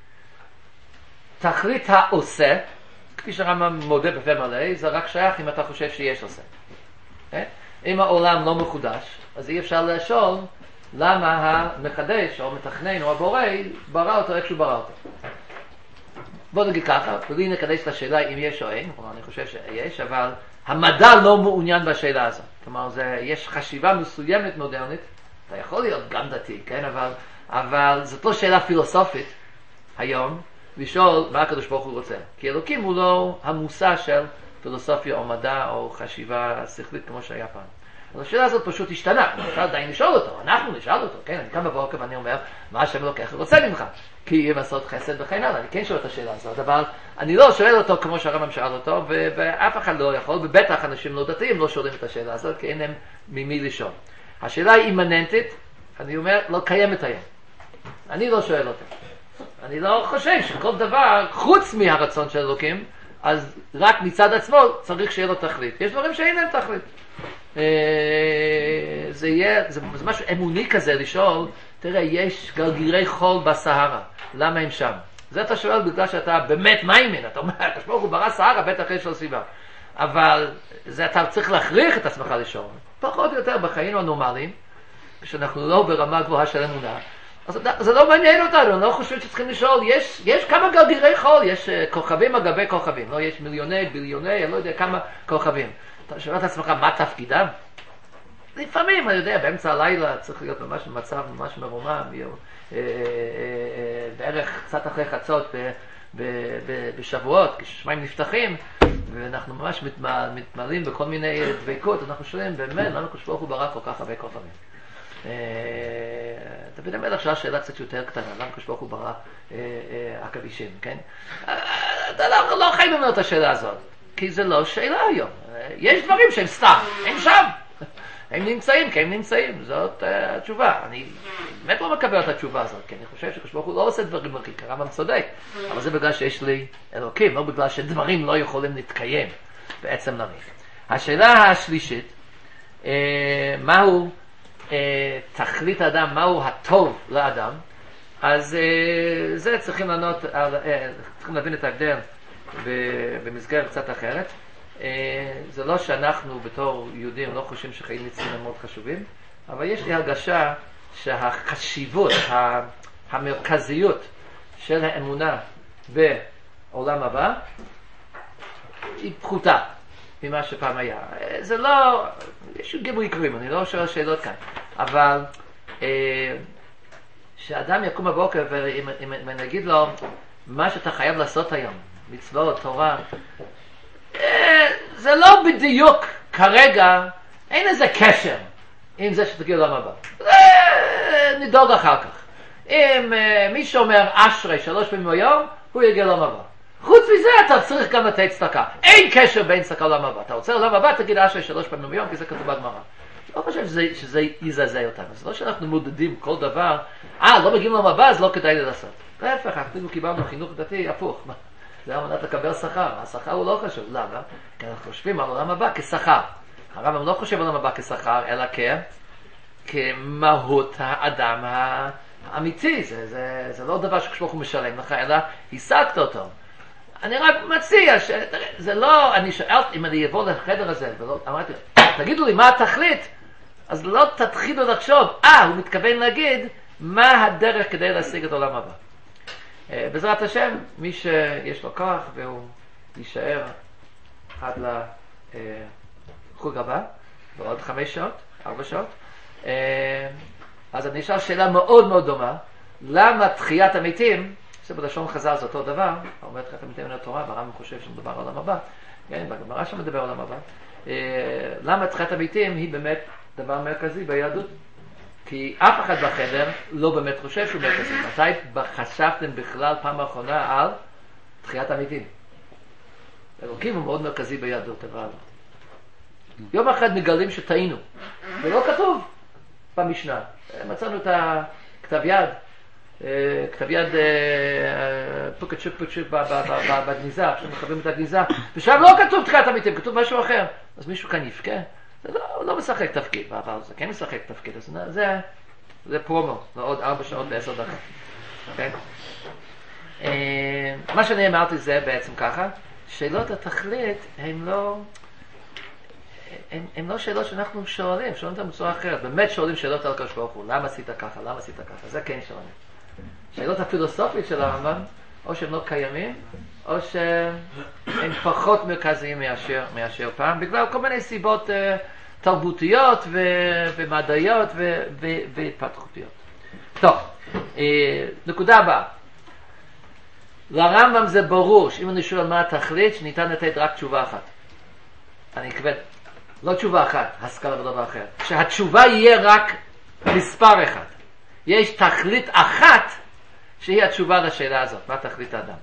תכלית העושה, כפי שהרמב"ם מודה בפה מלא, זה רק שייך אם אתה חושב שיש עושה. אם העולם לא מחודש, אז אי אפשר לשאול למה המחדש או המתכנן או הבורא ברא אותו איך שהוא ברא אותו. בוא נגיד ככה, בלי נקדש את השאלה אם יש או אין, כלומר אני חושב שיש, אבל המדע לא מעוניין בשאלה הזאת. כלומר יש חשיבה מסוימת מודרנית, אתה יכול להיות גם דתי, כן? אבל זאת לא שאלה פילוסופית היום, לשאול מה הקדוש ברוך הוא רוצה. כי אלוקים הוא לא המושא של פילוסופיה או מדע או חשיבה שכלית כמו שהיה פעם. אז השאלה הזאת פשוט השתנה. אפשר עדיין לשאול אותו, אנחנו נשאל אותו, כן? אני קם בבוקר ואני אומר, מה השם אלוקיך רוצה ממך? כי יהיה לעשות חסד וכן הלאה. אני כן שואל את השאלה הזאת, אבל אני לא שואל אותו כמו שהרמב"ם שאל אותו, ואף אחד לא יכול, ובטח אנשים לא דתיים לא שואלים את השאלה הזאת, כי אין להם ממי לשאול. השאלה היא אימננטית, אני אומר, לא קיימת היום. אני לא שואל אותה. אני לא חושב שכל דבר, חוץ מהרצון של אלוקים, אז רק מצד עצמו צריך שיהיה לו תכלית. יש דברים שאין להם תכלית. זה משהו אמוני כזה לשאול, תראה, יש גרגירי חול בסהרה, למה הם שם? זה אתה שואל בגלל שאתה באמת מאמין, אתה אומר, כשברוך הוא ברא סהרה, בטח יש לו סיבה. אבל זה אתה צריך להכריח את עצמך לשאול. פחות או יותר בחיים הנורמליים, כשאנחנו לא ברמה גבוהה של אמונה, אז זה לא מעניין אותנו, אני לא חושב שצריכים לשאול, יש כמה גרגירי חול, יש כוכבים על גבי כוכבים, לא יש מיליוני, ביליוני, אני לא יודע כמה כוכבים. אתה שואל את עצמך, מה תפקידם? לפעמים, אני יודע, באמצע הלילה צריך להיות ממש במצב ממש מרומם, בערך קצת אחרי חצות בשבועות, כששמיים נפתחים, ואנחנו ממש מתמלאים בכל מיני דבקות, אנחנו שואלים, באמת, למה הקדוש ברוך הוא ברא כל כך הרבה כוכבים? דוד המלך שאלה שאלה קצת יותר קטנה, למה הקדוש ברוך הוא ברא עכבישים, כן? אתה לא חייב לומר את השאלה הזאת, כי זה לא שאלה היום. יש דברים שהם סתם, הם שם. הם נמצאים, כי הם נמצאים, זאת התשובה. אני באמת לא מקבל את התשובה הזאת, כי אני חושב שקדוש ברוך הוא לא עושה דברים רק הרמב"ם צודק, אבל זה בגלל שיש לי אלוקים, לא בגלל שדברים לא יכולים להתקיים בעצם נריך. השאלה השלישית, מהו תכלית האדם, מהו הטוב לאדם, אז זה צריכים לענות, צריכים להבין את ההבדל במסגרת קצת אחרת. זה לא שאנחנו בתור יהודים לא חושבים שחיים נצחיים הם מאוד חשובים, אבל יש לי הרגשה שהחשיבות, המרכזיות של האמונה בעולם הבא היא פחותה ממה שפעם היה. זה לא, יש גיבוי קרים, אני לא שואל שאלות כאן, אבל שאדם יקום בבוקר ואם נגיד לו מה שאתה חייב לעשות היום, מצוות, תורה, זה לא בדיוק כרגע, אין איזה קשר עם זה שתגיע לעולם הבא. נדאג אחר כך. אם מישהו אומר אשרי 3 פעמים ביום, הוא יגיע לעולם הבא. חוץ מזה אתה צריך גם לתת צדקה. אין קשר בין צדקה לעולם הבא. אתה רוצה לעולם הבא, תגיד אשרי 3 פעמים ביום, כי זה כתוב בגמרא. לא חושב שזה יזעזע אותנו. זה לא שאנחנו מודדים כל דבר, לא מגיעים לעולם הבא, אז לא כדאי לעשות. להפך, אנחנו קיבלנו חינוך דתי הפוך. זה אמנת לקבל שכר. השכר הוא לא חשוב. למה? כי אנחנו חושבים על עולם הבא כשכר. הרמב"ם לא חושב על עולם הבא כשכר, אלא כמהות האדם האמיתי. זה לא דבר שקשור הוא משלם לך, אלא השגת אותו. אני רק מציע זה לא, אני שאלת אם אני אבוא לחדר הזה, ולא, אמרתי, תגידו לי מה התכלית, אז לא תתחילו לחשוב, הוא מתכוון להגיד מה הדרך כדי להשיג את העולם הבא. בעזרת השם, מי שיש לו כוח והוא יישאר עד לחוג הבא, בעוד 5 שעות, 4 שעות, אז אני אשאל שאלה מאוד מאוד דומה, למה תחיית המתים, זה בלשון חז"ל זה אותו דבר, אומר תחיית המתים מן התורה, והרמב"ם חושב שמדבר על עולם הבא, כן, בגמרא שמדבר על עולם הבא, למה תחיית המתים היא באמת דבר מרכזי ביהדות? כי אף אחד בחדר לא באמת חושב שהוא מרכזי. מתי חשבתם בכלל פעם האחרונה על תחיית המתים? אלוקים הוא מאוד מרכזי ביהדות, אבל יום אחד מגלים שטעינו, ולא כתוב במשנה. מצאנו את כתב יד פוקט בגניזה, כשמחברים את הגניזה, ושם לא כתוב תחיית המתים, כתוב משהו אחר. אז מישהו כאן יפקה, זה לא משחק תפקיד, אבל זה כן משחק תפקיד, אז זה פרומו, לעוד 4 שעות ו10 דקות. מה שאני אמרתי זה בעצם ככה, שאלות התכלית הם לא שאלות שאנחנו שואלים אותם בצורה אחרת. באמת שואלים שאלות על הקדוש ברוך הוא, למה עשית ככה, למה עשית ככה, זה כן שואלים. שאלות הפילוסופיות של הרמב"ם, או שהם לא קיימים, או שהם פחות מרכזיים מאשר פעם, בגלל כל מיני סיבות תרבותיות ומדעיות והתפתחותיות. טוב, נקודה הבאה. לרמב"ם זה ברור שאם אני שואל מה התכלית, שניתן לתת רק תשובה אחת. אני אקבל, לא תשובה אחת, השכלה ודבר אחר. שהתשובה יהיה רק מספר אחד. יש תכלית אחת שהיא התשובה לשאלה הזאת, מה תכלית האדם.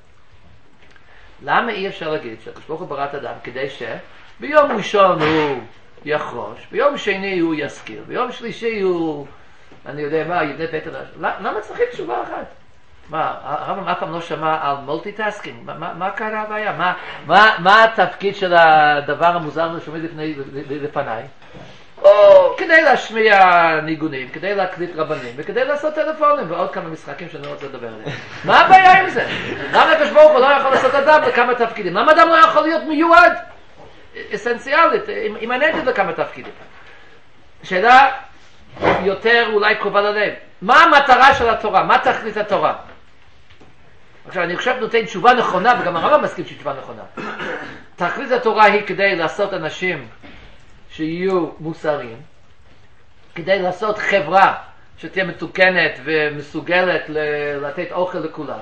למה אי אפשר להגיד שהקדוש ברוך הוא ברא את האדם כדי שביום ראשון הוא יחרוש, ביום שני הוא יזכיר, ביום שלישי הוא, אני יודע מה, יבנה בית אדם. למה צריכים תשובה אחת? מה, הרמב"ם אף פעם לא שמע על מולטיטאסקינג? מה קרה הבעיה? מה התפקיד של הדבר המוזר שעומד לפניי? או כדי להשמיע ניגונים, כדי להקליט רבנים, וכדי לעשות טלפונים, ועוד כמה משחקים שאני לא רוצה לדבר עליהם. מה הבעיה עם זה? למה הקדוש ברוך הוא לא יכול לעשות אדם לכמה תפקידים? למה אדם לא יכול להיות מיועד אסנציאלית, אימננטית לכמה תפקידים? שאלה יותר אולי קרובה ללב. מה המטרה של התורה? מה תכלית התורה? עכשיו, אני חושב נותן תשובה נכונה, וגם הרמב"ם מסכים שהיא תשובה נכונה. תכלית התורה היא כדי לעשות אנשים שיהיו מוסריים, כדי לעשות חברה שתהיה מתוקנת ומסוגלת לתת אוכל לכולם,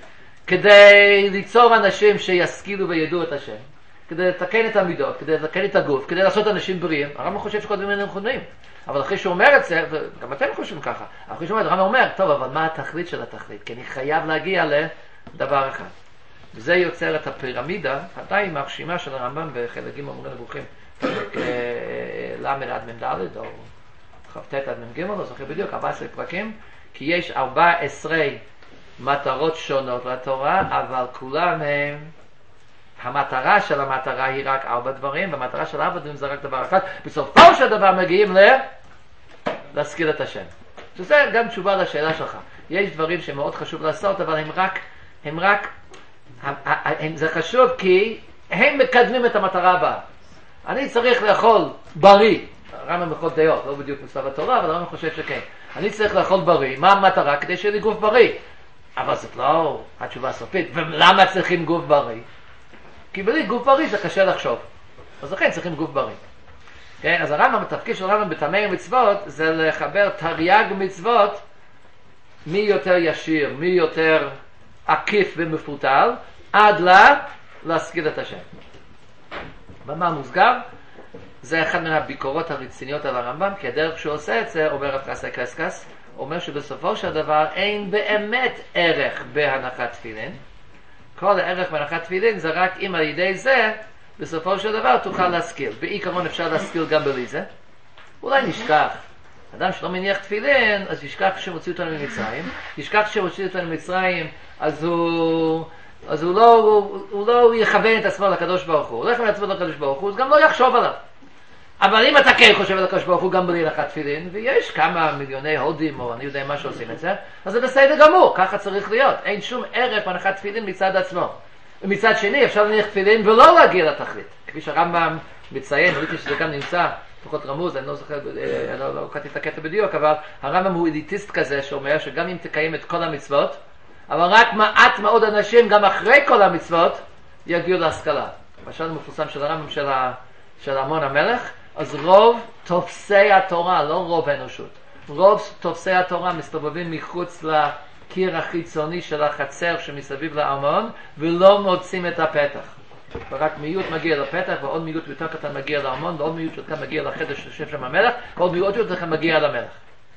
כדי ליצור אנשים שישכילו וידעו את השם, כדי לתקן את המידות, כדי לתקן את הגוף, כדי לעשות אנשים בריאים. הרמב"ם חושב שכל דברים האלה נכונים. אבל אחרי שהוא אומר את זה, וגם אתם חושבים ככה, אחרי שהוא אומר, טוב, אבל מה התכלית של התכלית? כי אני חייב להגיע לדבר אחד. וזה יוצר את הפירמידה, עדיין מרשימה של הרמב"ם בחלק ג' מורה נבוכים, למד עד מ"ד, או כ"ט עד מ"ג, לא זוכר בדיוק, 14 פרקים, כי יש 14 מטרות שונות לתורה, אבל כולם הם, המטרה של המטרה היא רק 4 דברים, והמטרה של 4 דברים זה רק דבר אחד. בסופו של דבר מגיעים להזכיר את השם. שזה גם תשובה לשאלה שלך. יש דברים שמאוד חשוב לעשות, אבל זה חשוב כי הם מקדמים את המטרה הבאה. אני צריך לאכול בריא. הרמב"ם בכל דעות, לא בדיוק מסלב התורה, אבל הרמב"ם חושב שכן. אני צריך לאכול בריא. מה המטרה? כדי שיהיה לי גוף בריא. אבל זאת לא התשובה הסופית. ולמה צריכים גוף בריא? כי בלי גוף בריא זה קשה לחשוב. אז לכן צריכים גוף בריא. כן? אז הרמב"ם, התפקיד של הרמב"ם בתמי מצוות זה לחבר תרי"ג מצוות מי יותר ישיר, מי יותר עקיף ומפותל, עד להזכיר את השם. במה מוסגר? זה אחד מהביקורות הרציניות על הרמב"ם, כי הדרך שהוא עושה את זה, אומר אפרסי קסקס, אומר שבסופו של דבר אין באמת ערך בהנחת תפילין. כל הערך בהנחת תפילין זה רק אם על ידי זה, בסופו של דבר תוכל להשכיל. בעיקרון אפשר להשכיל גם בלי זה. אולי נשכח. אדם שלא מניח תפילין, אז ישכח שמוציא אותנו ממצרים. ישכח שמוציא אותנו ממצרים, אז הוא לא יכוון את עצמו לקדוש ברוך הוא. הוא לא יכוון את עצמו לקדוש ברוך הוא, אז גם לא יחשוב עליו. אבל אם אתה כן חושב על הקדוש ברוך הוא גם בלי הנחת תפילין, ויש כמה מיליוני הודים, או אני יודע מה שעושים את זה, אז זה בסדר גמור, ככה צריך להיות. אין שום ערך בהנחת תפילין מצד עצמו. ומצד שני אפשר להניח תפילין ולא להגיע לתכלית. כפי שהרמב"ם מציין, ראיתי שזה גם נמצא, פחות רמוז, אני לא זוכר, לא קראתי את הקטע בדיוק, אבל הרמב"ם הוא אליטיסט כזה שאומר שגם אם תקיים את כל המצוות, אבל רק מעט מאוד אנשים גם אחרי כל המצוות יגיעו להשכלה. למשל מפורסם של הרמב"ם של ארמון המלך, אז רוב תופסי התורה, לא רוב האנושות, רוב תופסי התורה מסתובבים מחוץ לקיר החיצוני של החצר שמסביב לארמון ולא מוצאים את הפתח. ורק מיעוט מגיע לפתח, ועוד מיעוט יותר קטן מגיע לארמון, ועוד מיעוט יותר מגיע לחדר שיושב שם המלך, ועוד מיעוט יותר מגיע למלך.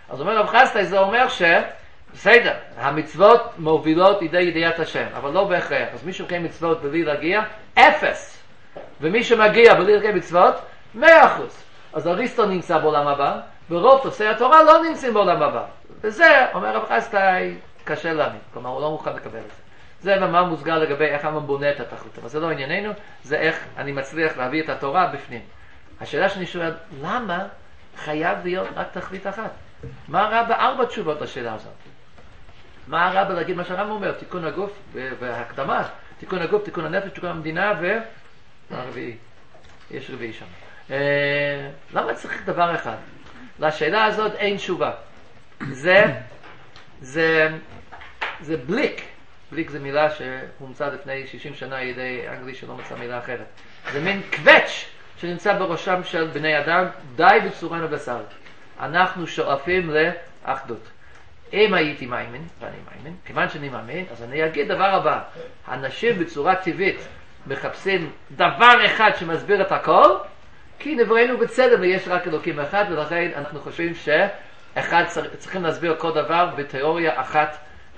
אז אומר רב חסדאי, זה אומר בסדר, המצוות מובילות לידי ידיעת השם, אבל לא בהכרח. אז מי שמקיים מצוות בלי להגיע, 0. ומי שמגיע בלי לקיים מצוות, 100%. אז אריסטו נמצא בעולם הבא, ורוב תופסי התורה לא נמצאים בעולם הבא. וזה, אומר רב חסדאי, קשה להאמין. כלומר, הוא לא מוכן לקבל את זה. זה מה מוסגר לגבי איך הרמב"ם בונה את התכלית. אבל זה לא ענייננו, זה איך אני מצליח להביא את התורה בפנים. השאלה שאני שואל, למה חייב להיות רק תכלית אחת? מה רע ב4 תשובות לשאלה הזאת? מה רע בלהגיד מה שהרמב"ם אומר, תיקון הגוף וההקדמה, תיקון הגוף, תיקון הנפש, תיקון המדינה והרביעי. יש רביעי שם. למה צריך דבר אחד? לשאלה הזאת אין תשובה. זה בליק. בליק זה מילה שהומצא לפני 60 שנה על ידי אנגלי שלא מצא מילה אחרת. זה מין קווץ' שנמצא בראשם של בני אדם, די בצורנו בשר. אנחנו שואפים לאחדות. אם הייתי מאמין, ואני מאמין, כיוון שאני מאמין, אז אני אגיד דבר הבא. אנשים בצורה טבעית מחפשים דבר אחד שמסביר את הכל, כי נבראנו בצלם ויש רק אלוקים אחד, ולכן אנחנו חושבים שאחד צריכים להסביר כל דבר בתיאוריה אחת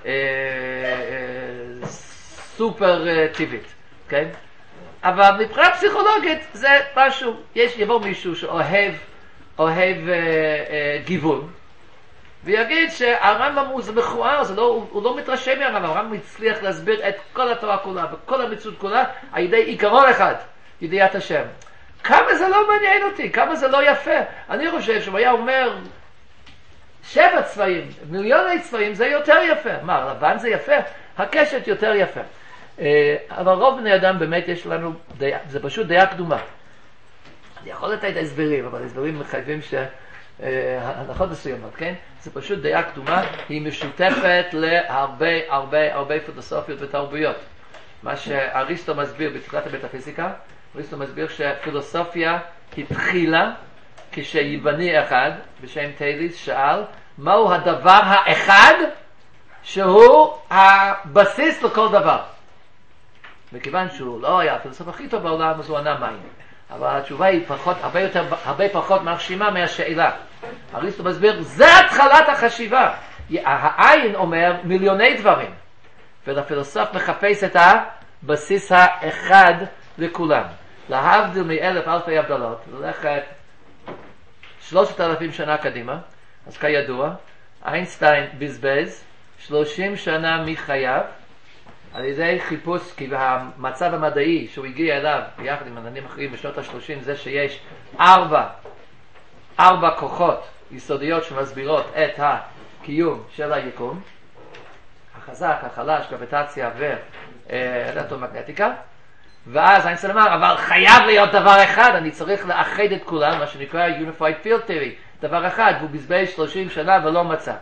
סופר טבעית, כן? אבל מבחינה פסיכולוגית זה משהו, יבוא מישהו שאוהב גיוון, ויגיד שהרמב"ם הוא מכוער, הוא לא מתרשם מהרמב"ם, הרמב"ם הצליח להסביר את כל התורה כולה וכל המציאות כולה על ידי עיקרון אחד, ידיעת השם. כמה זה לא מעניין אותי, כמה זה לא יפה. אני חושב שהוא היה אומר 7 צבעים, מיליוני צבעים, זה יותר יפה. מה, לבן זה יפה? הקשת יותר יפה. אבל רוב בני אדם באמת יש לנו, זה פשוט דעה קדומה. אני יכול לתת הסברים, אבל הסברים מחייבים הנחות מסוימות, כן? זה פשוט דעה קדומה, היא משותפת להרבה פילוסופיות ותרבויות. מה שאריסטו מסביר בתחילת המטאפיזיקה, אריסטו מסביר שפילוסופיה התחילה כשיווני אחד בשם תייליס שאל מהו הדבר האחד שהוא הבסיס לכל דבר. מכיוון שהוא לא היה הפילוסוף הכי טוב בעולם, אז הוא ענה מים. אבל התשובה היא הרבה פחות מרשימה מהשאלה. אריסטו מסביר, זה התחלת החשיבה. העין אומר מיליוני דברים. ולפילוסוף מחפש את הבסיס האחד לכולם. להבדיל מאלף אלפי הבדלות, ללכת 3,000 שנה קדימה, אז כידוע, איינשטיין בזבז 30 שנה מחייו, על ידי חיפוש, כי המצב המדעי שהוא הגיע אליו, ביחד עם מדענים אחרים בשנות ה-30, זה שיש 4 כוחות יסודיות שמסבירות את הקיום של היקום, החזק, החלש, גרביטציה ואלקטרומגנטיקה, ואז איינשטיין אמר, אבל חייב להיות דבר אחד, אני צריך לאחד את כולם, מה שנקרא Unified Field Theory, דבר אחד, והוא בזבז 30 שנה ולא מצא.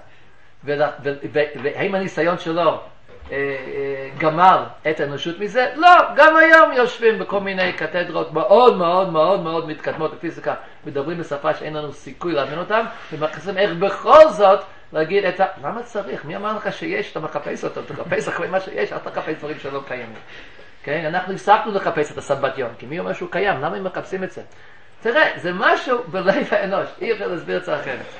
והאם הניסיון שלו גמר את האנושות מזה? לא, גם היום יושבים בכל מיני קתדרות מאוד מאוד מאוד מאוד מתקדמות בפיזיקה, מדברים בשפה שאין לנו סיכוי להבין אותם, ומחפשים איך בכל זאת להגיד את למה צריך? מי אמר לך שיש? אתה מחפש אותו, תחפש אחרי מה שיש, אל תחפש דברים שלא קיימים. כן? אנחנו הפסקנו לחפש את הסבתיון, כי מי אומר שהוא קיים? למה הם מחפשים את זה? תראה, זה משהו בלב האנוש, אי אפשר להסביר את זה אחרת.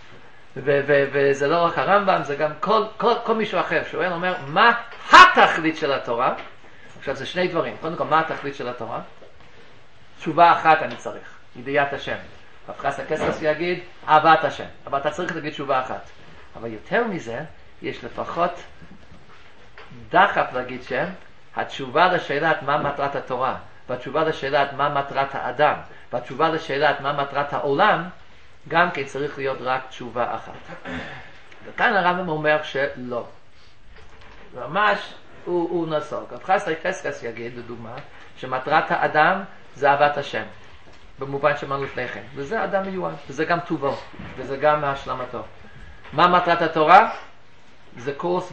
וזה לא רק הרמב"ם, זה גם כל מישהו אחר שואל, אומר, מה התכלית של התורה? עכשיו זה שני דברים. קודם כל, מה התכלית של התורה? תשובה אחת אני צריך, ידיעת השם. בפרס הכסף יגיד, אהבת השם. אבל אתה צריך להגיד תשובה אחת. אבל יותר מזה, יש לפחות דחף להגיד שם, התשובה לשאלת מה מטרת התורה, והתשובה לשאלת מה מטרת האדם, והתשובה לשאלת מה מטרת העולם, גם כן צריך להיות רק תשובה אחת. וכאן הרמב"ם אומר שלא. ממש הוא נסוג. הפרס הכסף יגיד, לדוגמה, שמטרת האדם זה אהבת השם. במובן שאמרנו לפני כן. וזה אדם מיועד, וזה גם טובו, וזה גם השלמתו. מה מטרת התורה? זה קורס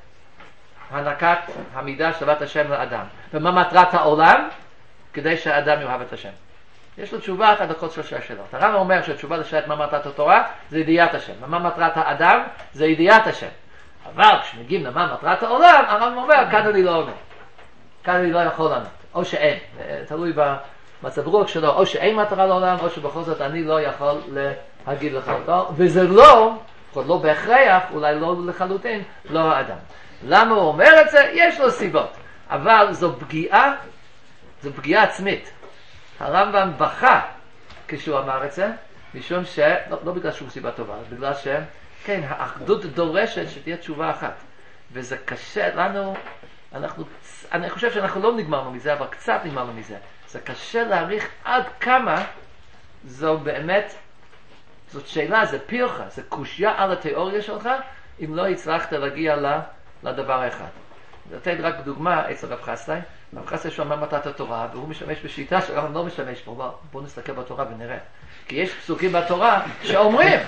בהענקת המידה של אהבת השם לאדם. ומה מטרת העולם? כדי שהאדם יאהב את השם. יש לו תשובה אחת לכל 3 שאלות. הרמב"ם אומר שהתשובה לשאלת מה מטרת התורה זה ידיעת השם. ומה מטרת האדם זה ידיעת השם. אבל כשמגיעים למה מטרת העולם, הרמב"ם אומר, כאן אני לא עונה. כאן אני לא יכול לענות. או שאין. תלוי במצב רוח שלו. או שאין מטרה לעולם, או שבכל זאת אני לא יכול להגיד לך אותו. וזה לא לפחות לא בהכרח, אולי לא לחלוטין, לא האדם. למה הוא אומר את זה? יש לו סיבות. אבל זו פגיעה עצמית. הרמב"ם בכה כשהוא אמר את זה, משום לא בגלל שהוא סיבה טובה, בגלל כן, האחדות דורשת שתהיה תשובה אחת. וזה קשה לנו, אני חושב שאנחנו לא נגמרנו מזה, אבל קצת נגמרנו מזה. זה קשה להעריך עד כמה זו באמת, זאת שאלה, זה פירחה, זה קושיה על התיאוריה שלך, אם לא הצלחת להגיע לדבר האחד. נתן רק דוגמה אצל רב חסדאי. רב חסדאי שאומר מטרת התורה, והוא משתמש בשיטה שרב לא משתמש פה. בואו נסתכל בתורה ונראה. כי יש פסוקים בתורה שאומרים,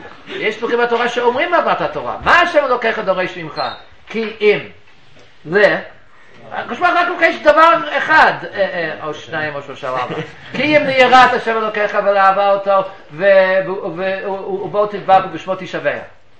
מטרת התורה. מה השם אלוקיך דורש ממך? כי אם כשמה רק לוקח דבר אחד, או שניים או שלושה או ארבע. כי אם ליראת השם אלוקיך ולאהבה אותו, ובואו תדבק ובשמו תשבע.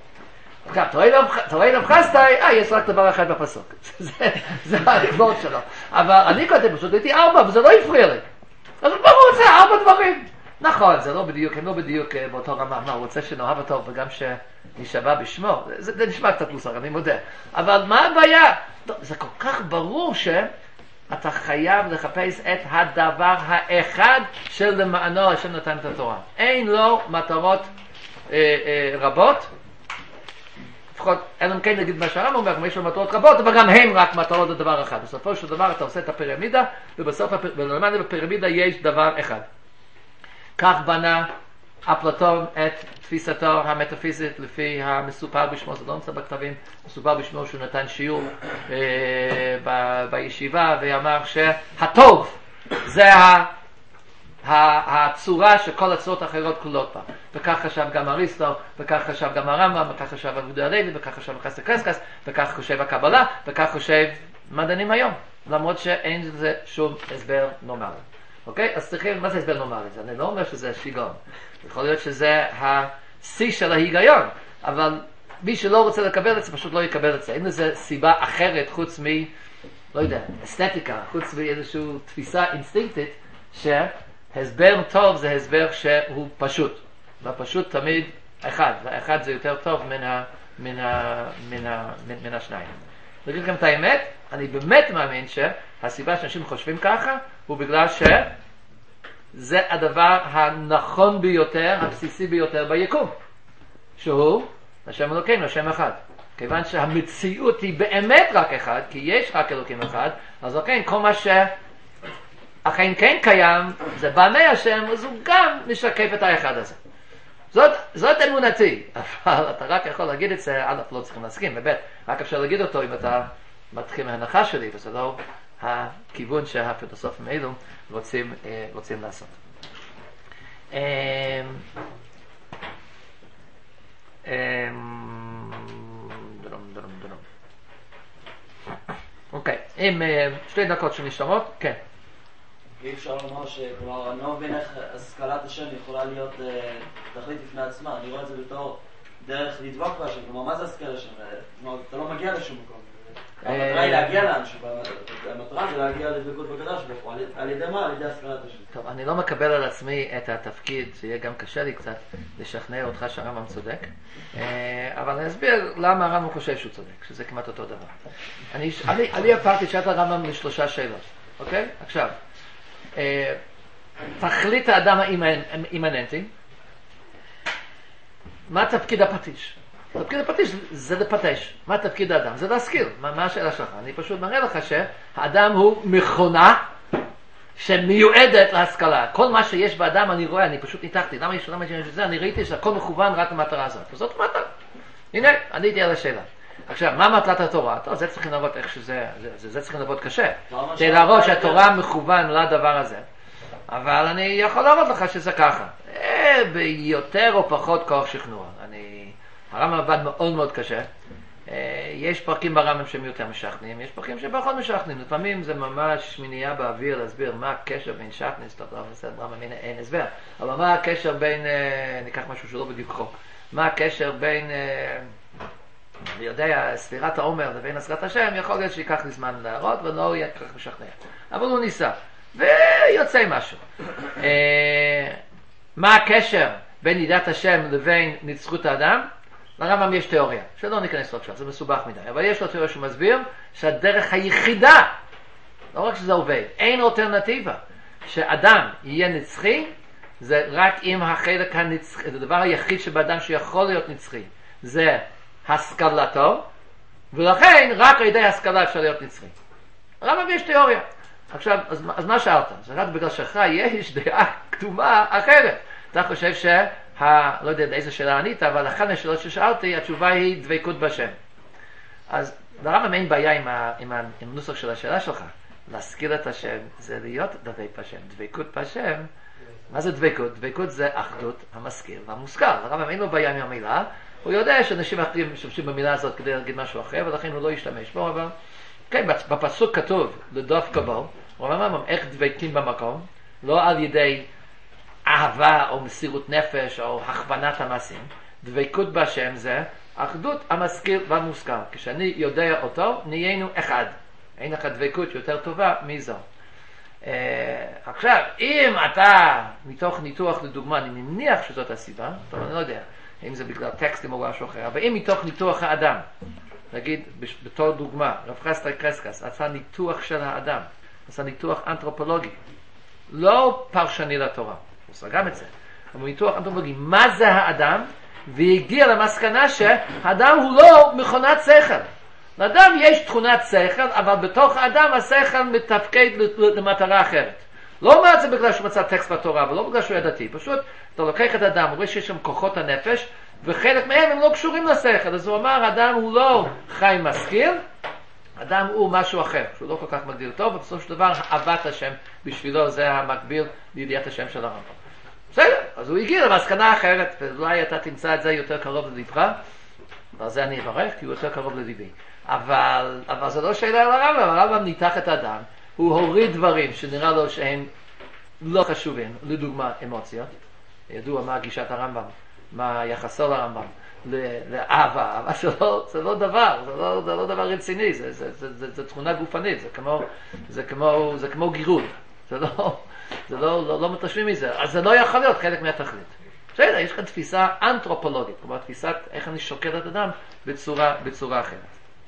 תראי רב חסדאי, יש רק דבר אחד בפסוק. זה הכבוד שלו. אבל אני כותב פשוט, הייתי 4, וזה לא הפריע לי. אז מה הוא רוצה? 4 דברים. נכון, זה לא בדיוק, הם לא בדיוק באותו רמה. מה, הוא רוצה שנאהב אותו וגם שנשבע בשמו? זה נשמע קצת מוסר, אני מודה. אבל מה הבעיה? זה כל כך ברור שאתה חייב לחפש את הדבר האחד של למענו השם נתן את התורה. אין לו מטרות רבות. לפחות, אלא אם כן נגיד מה שהרמב"ם אומר, יש לו מטרות רבות, אבל גם הם רק מטרות לדבר אחד. בסופו של דבר אתה עושה את הפירמידה, ולמעלה בפירמידה יש דבר אחד. כך בנה אפלטון את תפיסתו המטאפיזית לפי המסופר בשמו, זה לא נמצא בכתבים, מסופר בשמו שהוא נתן שיעור בישיבה, ואמר שהטוב זה הצורה שכל הצורות האחרות כלולות בה. וכך חשב גם אריסטו, וכך חשב גם הרמב"ם, וכך חשב יהודה הלוי, וכך חשב חסיד קרסקס, וכך חושב הקבלה, וכך חושב מדענים היום. למרות שאין לזה שום הסבר נורמלי. אוקיי? אז צריכים, מה זה הסבר נורמלי? אני לא אומר שזה שיגעון. יכול להיות שזה השיא של ההיגיון, אבל מי שלא רוצה לקבל את זה, פשוט לא יקבל את זה. אין לזה סיבה אחרת חוץ לא יודע, אסתטיקה, חוץ מאיזושהי תפיסה אינסטינקטית, שהסבר טוב זה הסבר שהוא פשוט. והפשוט תמיד אחד, והאחד זה יותר טוב מן השניים. נגיד לכם את האמת, אני באמת מאמין שהסיבה שאנשים חושבים ככה, הוא בגלל שזה הדבר הנכון ביותר, הבסיסי ביותר ביקום. שהוא השם אלוקינו, השם אחד. כיוון שהמציאות היא באמת רק אחד, כי יש רק אלוקים אחד, אז אוקיי, כל מה אכן כן קיים, זה במה השם, אז הוא גם משקף את האחד הזה. זאת אמונתי, אבל אתה רק יכול להגיד את זה, א' לא צריכים להסכים, וב' רק אפשר להגיד אותו אם אתה מתחיל מההנחה שלי, וזה לא הכיוון שהפילוסופים האלו רוצים לעשות. אוקיי, עם 2 דקות שנשארות, כן. אי אפשר לומר שכלומר, אני לא מבין איך השכלת השם יכולה להיות תכלית בפני עצמה. אני רואה את זה בתור דרך לדבוק בהשם. כלומר, מה זה השכל השם? כלומר, אתה לא מגיע לשום מקום. המטרה היא להגיע לאנשהו. המטרה זה להגיע לדבקות בקדוש ברוך הוא. על ידי מה? על ידי השכלת השם. טוב, אני לא מקבל על עצמי את התפקיד, שיהיה גם קשה לי קצת לשכנע אותך שהרמב"ם צודק. אבל אני אסביר למה הרמב"ם חושב שהוא צודק, שזה כמעט אותו דבר. אני הפרתי שאת הרמב"ם ל3 שאלות. אוקיי? עכשיו. תכלית האדם האימננטי. מה תפקיד הפטיש? תפקיד הפטיש זה לפטש. מה תפקיד האדם? זה להשכיל. מה השאלה שלך? אני פשוט מראה לך שהאדם הוא מכונה שמיועדת להשכלה. כל מה שיש באדם אני רואה, אני פשוט ניתחתי. למה יש את זה? אני ראיתי שהכל מכוון רק למטרה הזאת. וזאת מטרה. הנה, עניתי על השאלה. עכשיו, מה מטרת התורה? טוב, זה צריכים לעבוד איך זה צריכים לעבוד קשה. כדי להראות שהתורה מכוון לדבר הזה. אבל אני יכול להראות לך שזה ככה. ביותר או פחות כוח שכנוע. הרמב"ם עבד מאוד מאוד קשה. יש פרקים ברמב"ם שהם יותר משכנעים, יש פרקים שפחות משכנעים. לפעמים זה ממש מניעה באוויר להסביר מה הקשר בין שכנס, טוב, ברמב"ם אין הסבר. אבל מה הקשר בין, ניקח משהו שלא בדיוק חוק. מה הקשר בין... אני יודע, ספירת העומר לבין עשרת השם, יכול להיות שיקח לי זמן להראות, ולא יהיה כך משכנע. אבל הוא ניסה, ויוצא משהו. מה הקשר בין ידיעת השם לבין נצחות האדם? לרמב"ם יש תיאוריה, שלא ניכנס לו עכשיו, זה מסובך מדי, אבל יש לו תיאוריה שהוא מסביר שהדרך היחידה, לא רק שזה עובד, אין אלטרנטיבה, שאדם יהיה נצחי, זה רק אם החלק הנצחי, זה הדבר היחיד שבאדם שיכול להיות נצחי, זה השכלתו, ולכן רק על ידי השכלה אפשר להיות נצחי. לרמב"ם יש תיאוריה. עכשיו, אז מה שאלת? זה רק בגלל שלך יש דעה קדומה אחרת. אתה חושב לא יודע איזה שאלה ענית, אבל אחת מהשאלות ששאלתי, התשובה היא דבקות בשם. אז לרמב"ם אין בעיה עם הנוסח של השאלה שלך. להזכיר את השם זה להיות דבק בשם. דבקות בשם, מה זה דבקות? דבקות זה אחדות המשכיל והמושכל. לרמב"ם אין לו בעיה עם המילה, הוא יודע שאנשים אחרים משתמשים במילה הזאת כדי להגיד משהו אחר, ולכן הוא לא ישתמש בו, אבל כן, בפסוק כתוב, לדווקא בו, הוא אומר איך דבקים במקום, לא על ידי אהבה או מסירות נפש או הכוונת המעשים. דבקות בשם זה אחדות המשכיל והמושכל. כשאני יודע אותו, נהיינו אחד. אין לך דבקות יותר טובה מזו. עכשיו, אם אתה, מתוך ניתוח לדוגמה, אני מניח שזאת הסיבה, טוב, אני לא יודע, אם זה בגלל טקסטים או משהו אחר, אבל אם מתוך ניתוח האדם, נגיד, בתור דוגמה, רב חסדאי קרסקס, עשה ניתוח של האדם, עשה ניתוח אנתרופולוגי, לא פרשני לתורה, הוא עושה גם את זה, אבל ניתוח אנתרופולוגי, מה זה האדם? והגיע למסקנה שהאדם הוא לא מכונת שכל. לאדם יש תכונת שכל, אבל בתוך האדם השכל מתפקד למטרה אחרת. לא אומר את זה בגלל שהוא מצא טקסט בתורה, ולא בגלל שהוא ידעתי. פשוט, אתה לוקח את האדם, הוא רואה שיש שם כוחות הנפש, וחלק מהם הם לא קשורים לשכל. אז הוא אומר, האדם הוא לא חי משכיל, האדם הוא משהו אחר, שהוא לא כל כך מגדיר טוב, ובסוף של דבר, אהבת השם בשבילו זה המקביל לידיעת השם של הרמב"ם. בסדר, אז הוא הגיע למסקנה אחרת, ואולי אתה תמצא את זה יותר קרוב ללבך, ועל זה אני אברך, כי הוא יותר קרוב לליבי. אבל זה לא שאלה על הרמב"ם, הרמב"ם ניתח את האדם, הוא הוריד דברים שנראה לו שהם לא חשובים, לדוגמה אמוציות, ידוע מה גישת הרמב"ם, מה יחסו לרמב"ם, לאהבה, אבל זה לא דבר, זה לא דבר רציני, זה תכונה גופנית, זה כמו גירוד, זה לא מתרשמים מזה, אז זה לא יכול להיות חלק מהתכלית. בסדר, יש כאן תפיסה אנתרופולוגית, כלומר תפיסת איך אני שוקל את אדם בצורה אחרת.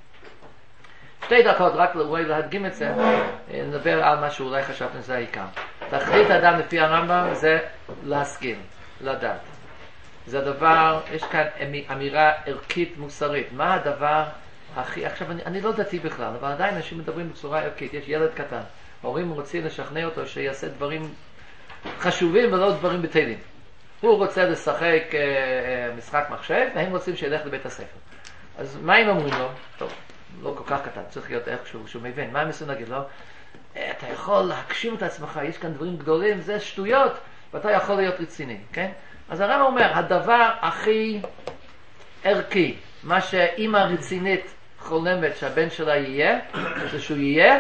2 דקות, רק אולי להדגים את זה, נדבר על מה שאולי חשבתם זה העיקר. תכלית האדם לפי הרמב"ם זה להשכיל, לדעת. זה הדבר, יש כאן אמירה ערכית מוסרית. מה הדבר הכי, עכשיו אני לא דתי בכלל, אבל עדיין אנשים מדברים בצורה ערכית. יש ילד קטן, ההורים רוצים לשכנע אותו שיעשה דברים חשובים ולא דברים בטלים. הוא רוצה לשחק משחק מחשב, והם רוצים שילך לבית הספר. אז מה הם אומרים לו? טוב, לא כל כך קטן, צריך להיות איכשהו שהוא מבין. מה הם עושים להגיד לו? אתה יכול להגשים את עצמך, יש כאן דברים גדולים, זה שטויות, ואתה יכול להיות רציני, כן? אז הרמב"ם אומר, הדבר הכי ערכי, מה שאמא רצינית חולמת שהבן שלה יהיה, זה שהוא יהיה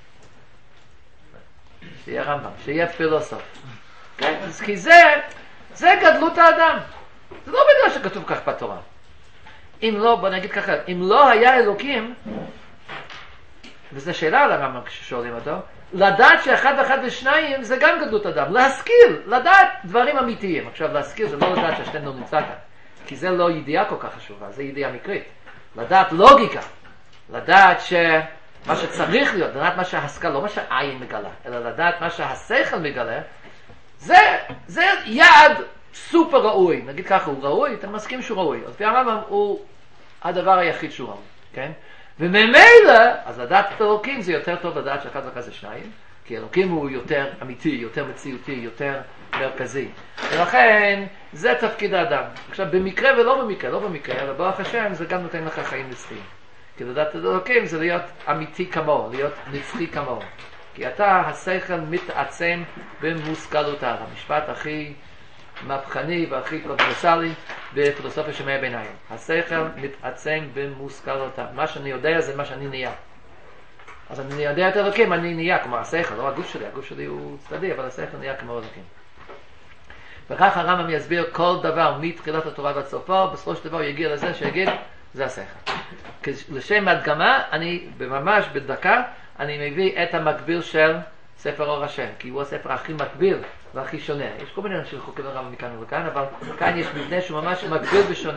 רמב"ם, שיהיה פילוסוף. כן? אז כי זה גדלות האדם. זה לא בגלל שכתוב כך בתורה. אם לא, בוא נגיד ככה, אם לא היה אלוקים, וזו שאלה על הרמב"ם כששואלים אותו, לדעת שאחד ואחד ושניים זה גם גדלות אדם. להשכיל, לדעת דברים אמיתיים. עכשיו להשכיל זה לא לדעת שהשתן לא נמצא כאן, כי זה לא ידיעה כל כך חשובה, זה ידיעה מקרית. לדעת לוגיקה, לדעת שמה שצריך להיות, לדעת מה שהשכל, לא מה שהעין מגלה, אלא לדעת מה שהשכל מגלה, זה יעד סופר ראוי. נגיד ככה, הוא ראוי, אתה מסכים שהוא ראוי. אז לפי הרמב"ם הוא הדבר היחיד שהוא ראוי, כן? וממילא, אז לדעת את אלוקים זה יותר טוב לדעת שאחד ואחד זה שניים, כי אלוקים הוא יותר אמיתי, יותר מציאותי, יותר מרכזי. ולכן, זה תפקיד האדם. עכשיו, במקרה ולא במקרה, לא במקרה, אבל ברוך השם זה גם נותן לך חיים נצחיים. כי לדעת את אלוקים זה להיות אמיתי כמוהו, להיות נצחי כמוהו. כי אתה, השכל מתעצם במושכלותיו. המשפט הכי מהפכני והכי קונטרסלי בפילוסופיה של ימי הביניים. השכל מתעצם במושכלותיו. מה שאני יודע זה מה שאני נהיה. אז אני יודע את אלוקים, אני נהיה כמו השכל, לא הגוף שלי הוא צדדי, אבל השכל נהיה כמו אלוקים. וכך הרמב"ם יסביר כל דבר מתחילת התורה ועד סופו, בסופו של דבר יגיע לזה שיגיד, זה השכל. לשם הדגמה, אני ממש בדקה, אני מביא את המקביל של ספר אור השם, כי הוא הספר הכי מקביל והכי שונה. יש כל מיני אנשים חוקרים הרמב"ם מכאן וכאן, אבל כאן יש מבנה שהוא ממש מקביל ושונה.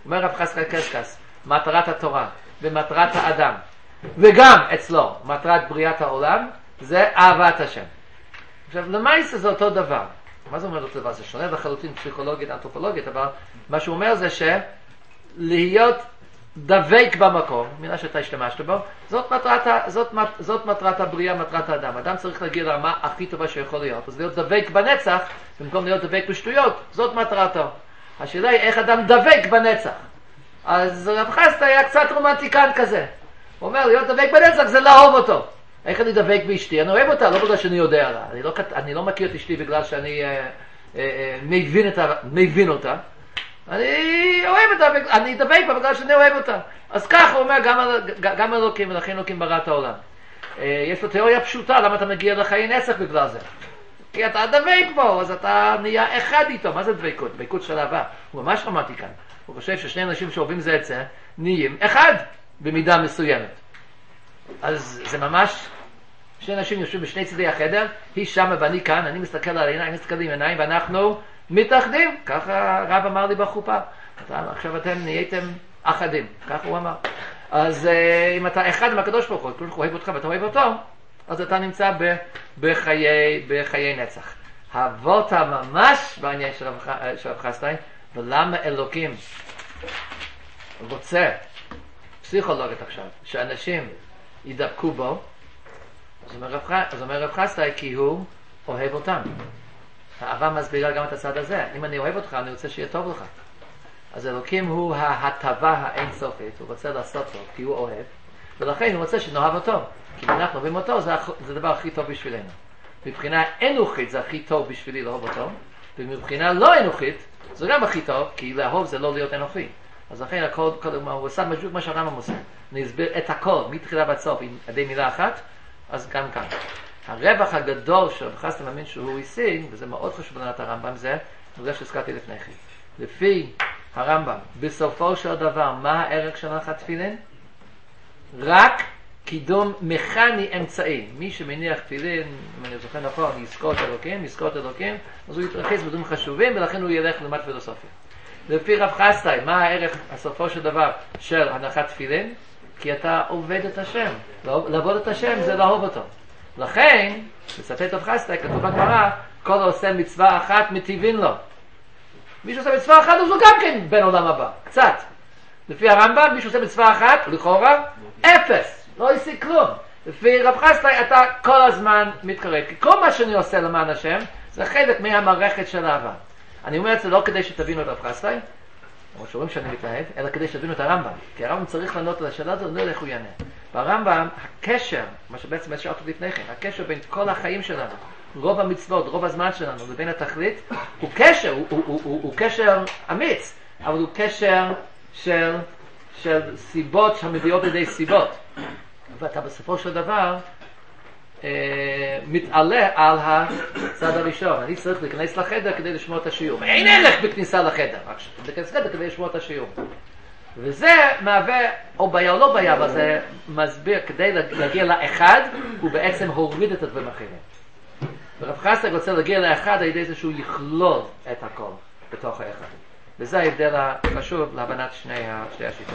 אומר רב חסקי קשקס, מטרת התורה ומטרת האדם, וגם אצלו מטרת בריאת העולם, זה אהבת השם. עכשיו, למעשה זה אותו דבר. מה זה אומר אותו דבר? זה שונה לחלוטין פסיכולוגית, אנתרופולוגית, אבל מה שהוא אומר זה שלהיות דבק במקום, מילה שאתה השתמשת בו, זאת מטרת הבריאה, מטרת האדם. אדם צריך להגיע לרמה הכי טובה שיכול להיות. אז להיות דבק בנצח, במקום להיות דבק בשטויות, זאת מטרתו. השאלה היא איך אדם דבק בנצח. אז רב חסדאי היה קצת רומנטיקן כזה. הוא אומר, להיות דבק בנצח זה לאהוב אותו. איך אני דבק באשתי? אני אוהב אותה, לא בגלל שאני יודע עליה. אני לא מכיר את אשתי בגלל שאני מבין אותה. אני אוהב אותה, אני דבק בה בגלל שאני אוהב אותה. אז ככה הוא אומר גם אלוקים, ולכן אלוקים ברא את העולם. יש לו תיאוריה פשוטה, למה אתה מגיע לחיי נצח בגלל זה? כי אתה דבק בו, אז אתה נהיה אחד איתו. מה זה דבקות? דבקות של אהבה. הוא ממש רומנטיקן. הוא חושב ששני אנשים שאוהבים זה את זה, נהיים אחד במידה מסוימת. אז זה ממש, שני אנשים יושבים בשני צדי החדר, היא שמה ואני כאן, אני מסתכל על העיניים, אני מסתכל עם עיניים, ואנחנו מתאחדים. ככה רב אמר לי בחופה. עכשיו אתם נהייתם אחדים. ככה הוא אמר. אז אם אתה אחד עם הקדוש ברוך הוא, הוא אוהב אותך ואתה אוהב אותו, אז אתה נמצא בחיי נצח. הבאת ממש בעניין של רב חסדאי, ולמה אלוקים רוצה, פסיכולוגית עכשיו, שאנשים ידבקו בו, אז אומר רב חסדאי כי הוא אוהב אותם. האהבה מסבירה גם את הצד הזה. אם אני אוהב אותך, אני רוצה שיהיה טוב לך. אז אלוקים הוא ההטבה האינסופית, הוא רוצה לעשות טוב כי הוא אוהב, ולכן הוא רוצה שנאהב אותו. כי אנחנו אוהבים אותו, זה הדבר הכי טוב בשבילנו. מבחינה אנוכית זה הכי טוב בשבילי לאהוב אותו, ומבחינה לא אנוכית זה גם הכי טוב, כי לאהוב זה לא להיות אנוכי. אז לכן הכל, הוא עושה מה שהרמב"ם עושה. אני אסביר את הכל, מתחילה ועד סוף, עם עדי מילה אחת, אז גם כאן. הרווח הגדול שרב חסדאי מאמין שהוא השיג, וזה מאוד חשוב לדעת הרמב"ם, זה שהזכרתי לפני כן. לפי הרמב"ם, בסופו של דבר, מה הערך של הנחת תפילין? רק קידום מכני אמצעי. מי שמניח תפילין, אם אני זוכר נכון, יזכור את אלוקים, אז הוא יתרכז בדברים חשובים, ולכן הוא ילך ללמד פילוסופיה. לפי רב חסדאי, מה הערך הסופו של דבר של הנחת תפילין? כי אתה עובד את השם. לעבוד את השם זה לאהוב אותו. לכן, בספר רב חסדאי, כתוב בגמרא, כל העושה מצווה אחת מטיבין לו. מי שעושה מצווה אחת, הוא גם כן בן עולם הבא. קצת. לפי הרמב"ם, מי שעושה מצווה אחת, לכאורה, אפס. לא ישיג כלום. לפי רב חסדאי, אתה כל הזמן מתקרב. כי כל מה שאני עושה למען השם, זה חלק מהמערכת של האהבה. אני אומר את זה לא כדי שתבינו את רב חסדאי, או שאומרים שאני מתאהב, אלא כדי שתבינו את הרמב"ם. כי הרמב"ם צריך לענות על השאלה הזו, לא איך הוא יענה. והרמב"ם, הקשר, מה שבעצם שאלתי לפני כן, הקשר בין כל החיים שלנו, רוב המצוות, רוב הזמן שלנו, לבין התכלית, הוא קשר, הוא קשר אמיץ, אבל הוא קשר של סיבות שמביאות לידי סיבות. ואתה בסופו של דבר מתעלה על הצד הראשון. אני צריך להיכנס לחדר כדי לשמוע את השיעור. ואין ערך בכניסה לחדר, רק להיכנס לחדר כדי לשמוע את השיעור. וזה מהווה, או בעיה או לא בעיה, אבל זה מסביר, כדי להגיע לאחד, הוא בעצם הוריד את הדברים האחרים. ורב חסדאי רוצה להגיע לאחד על ידי זה שהוא יכלול את הכל בתוך האחד. וזה ההבדל החשוב להבנת שני השיטות.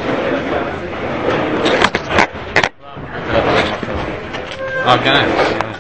כן.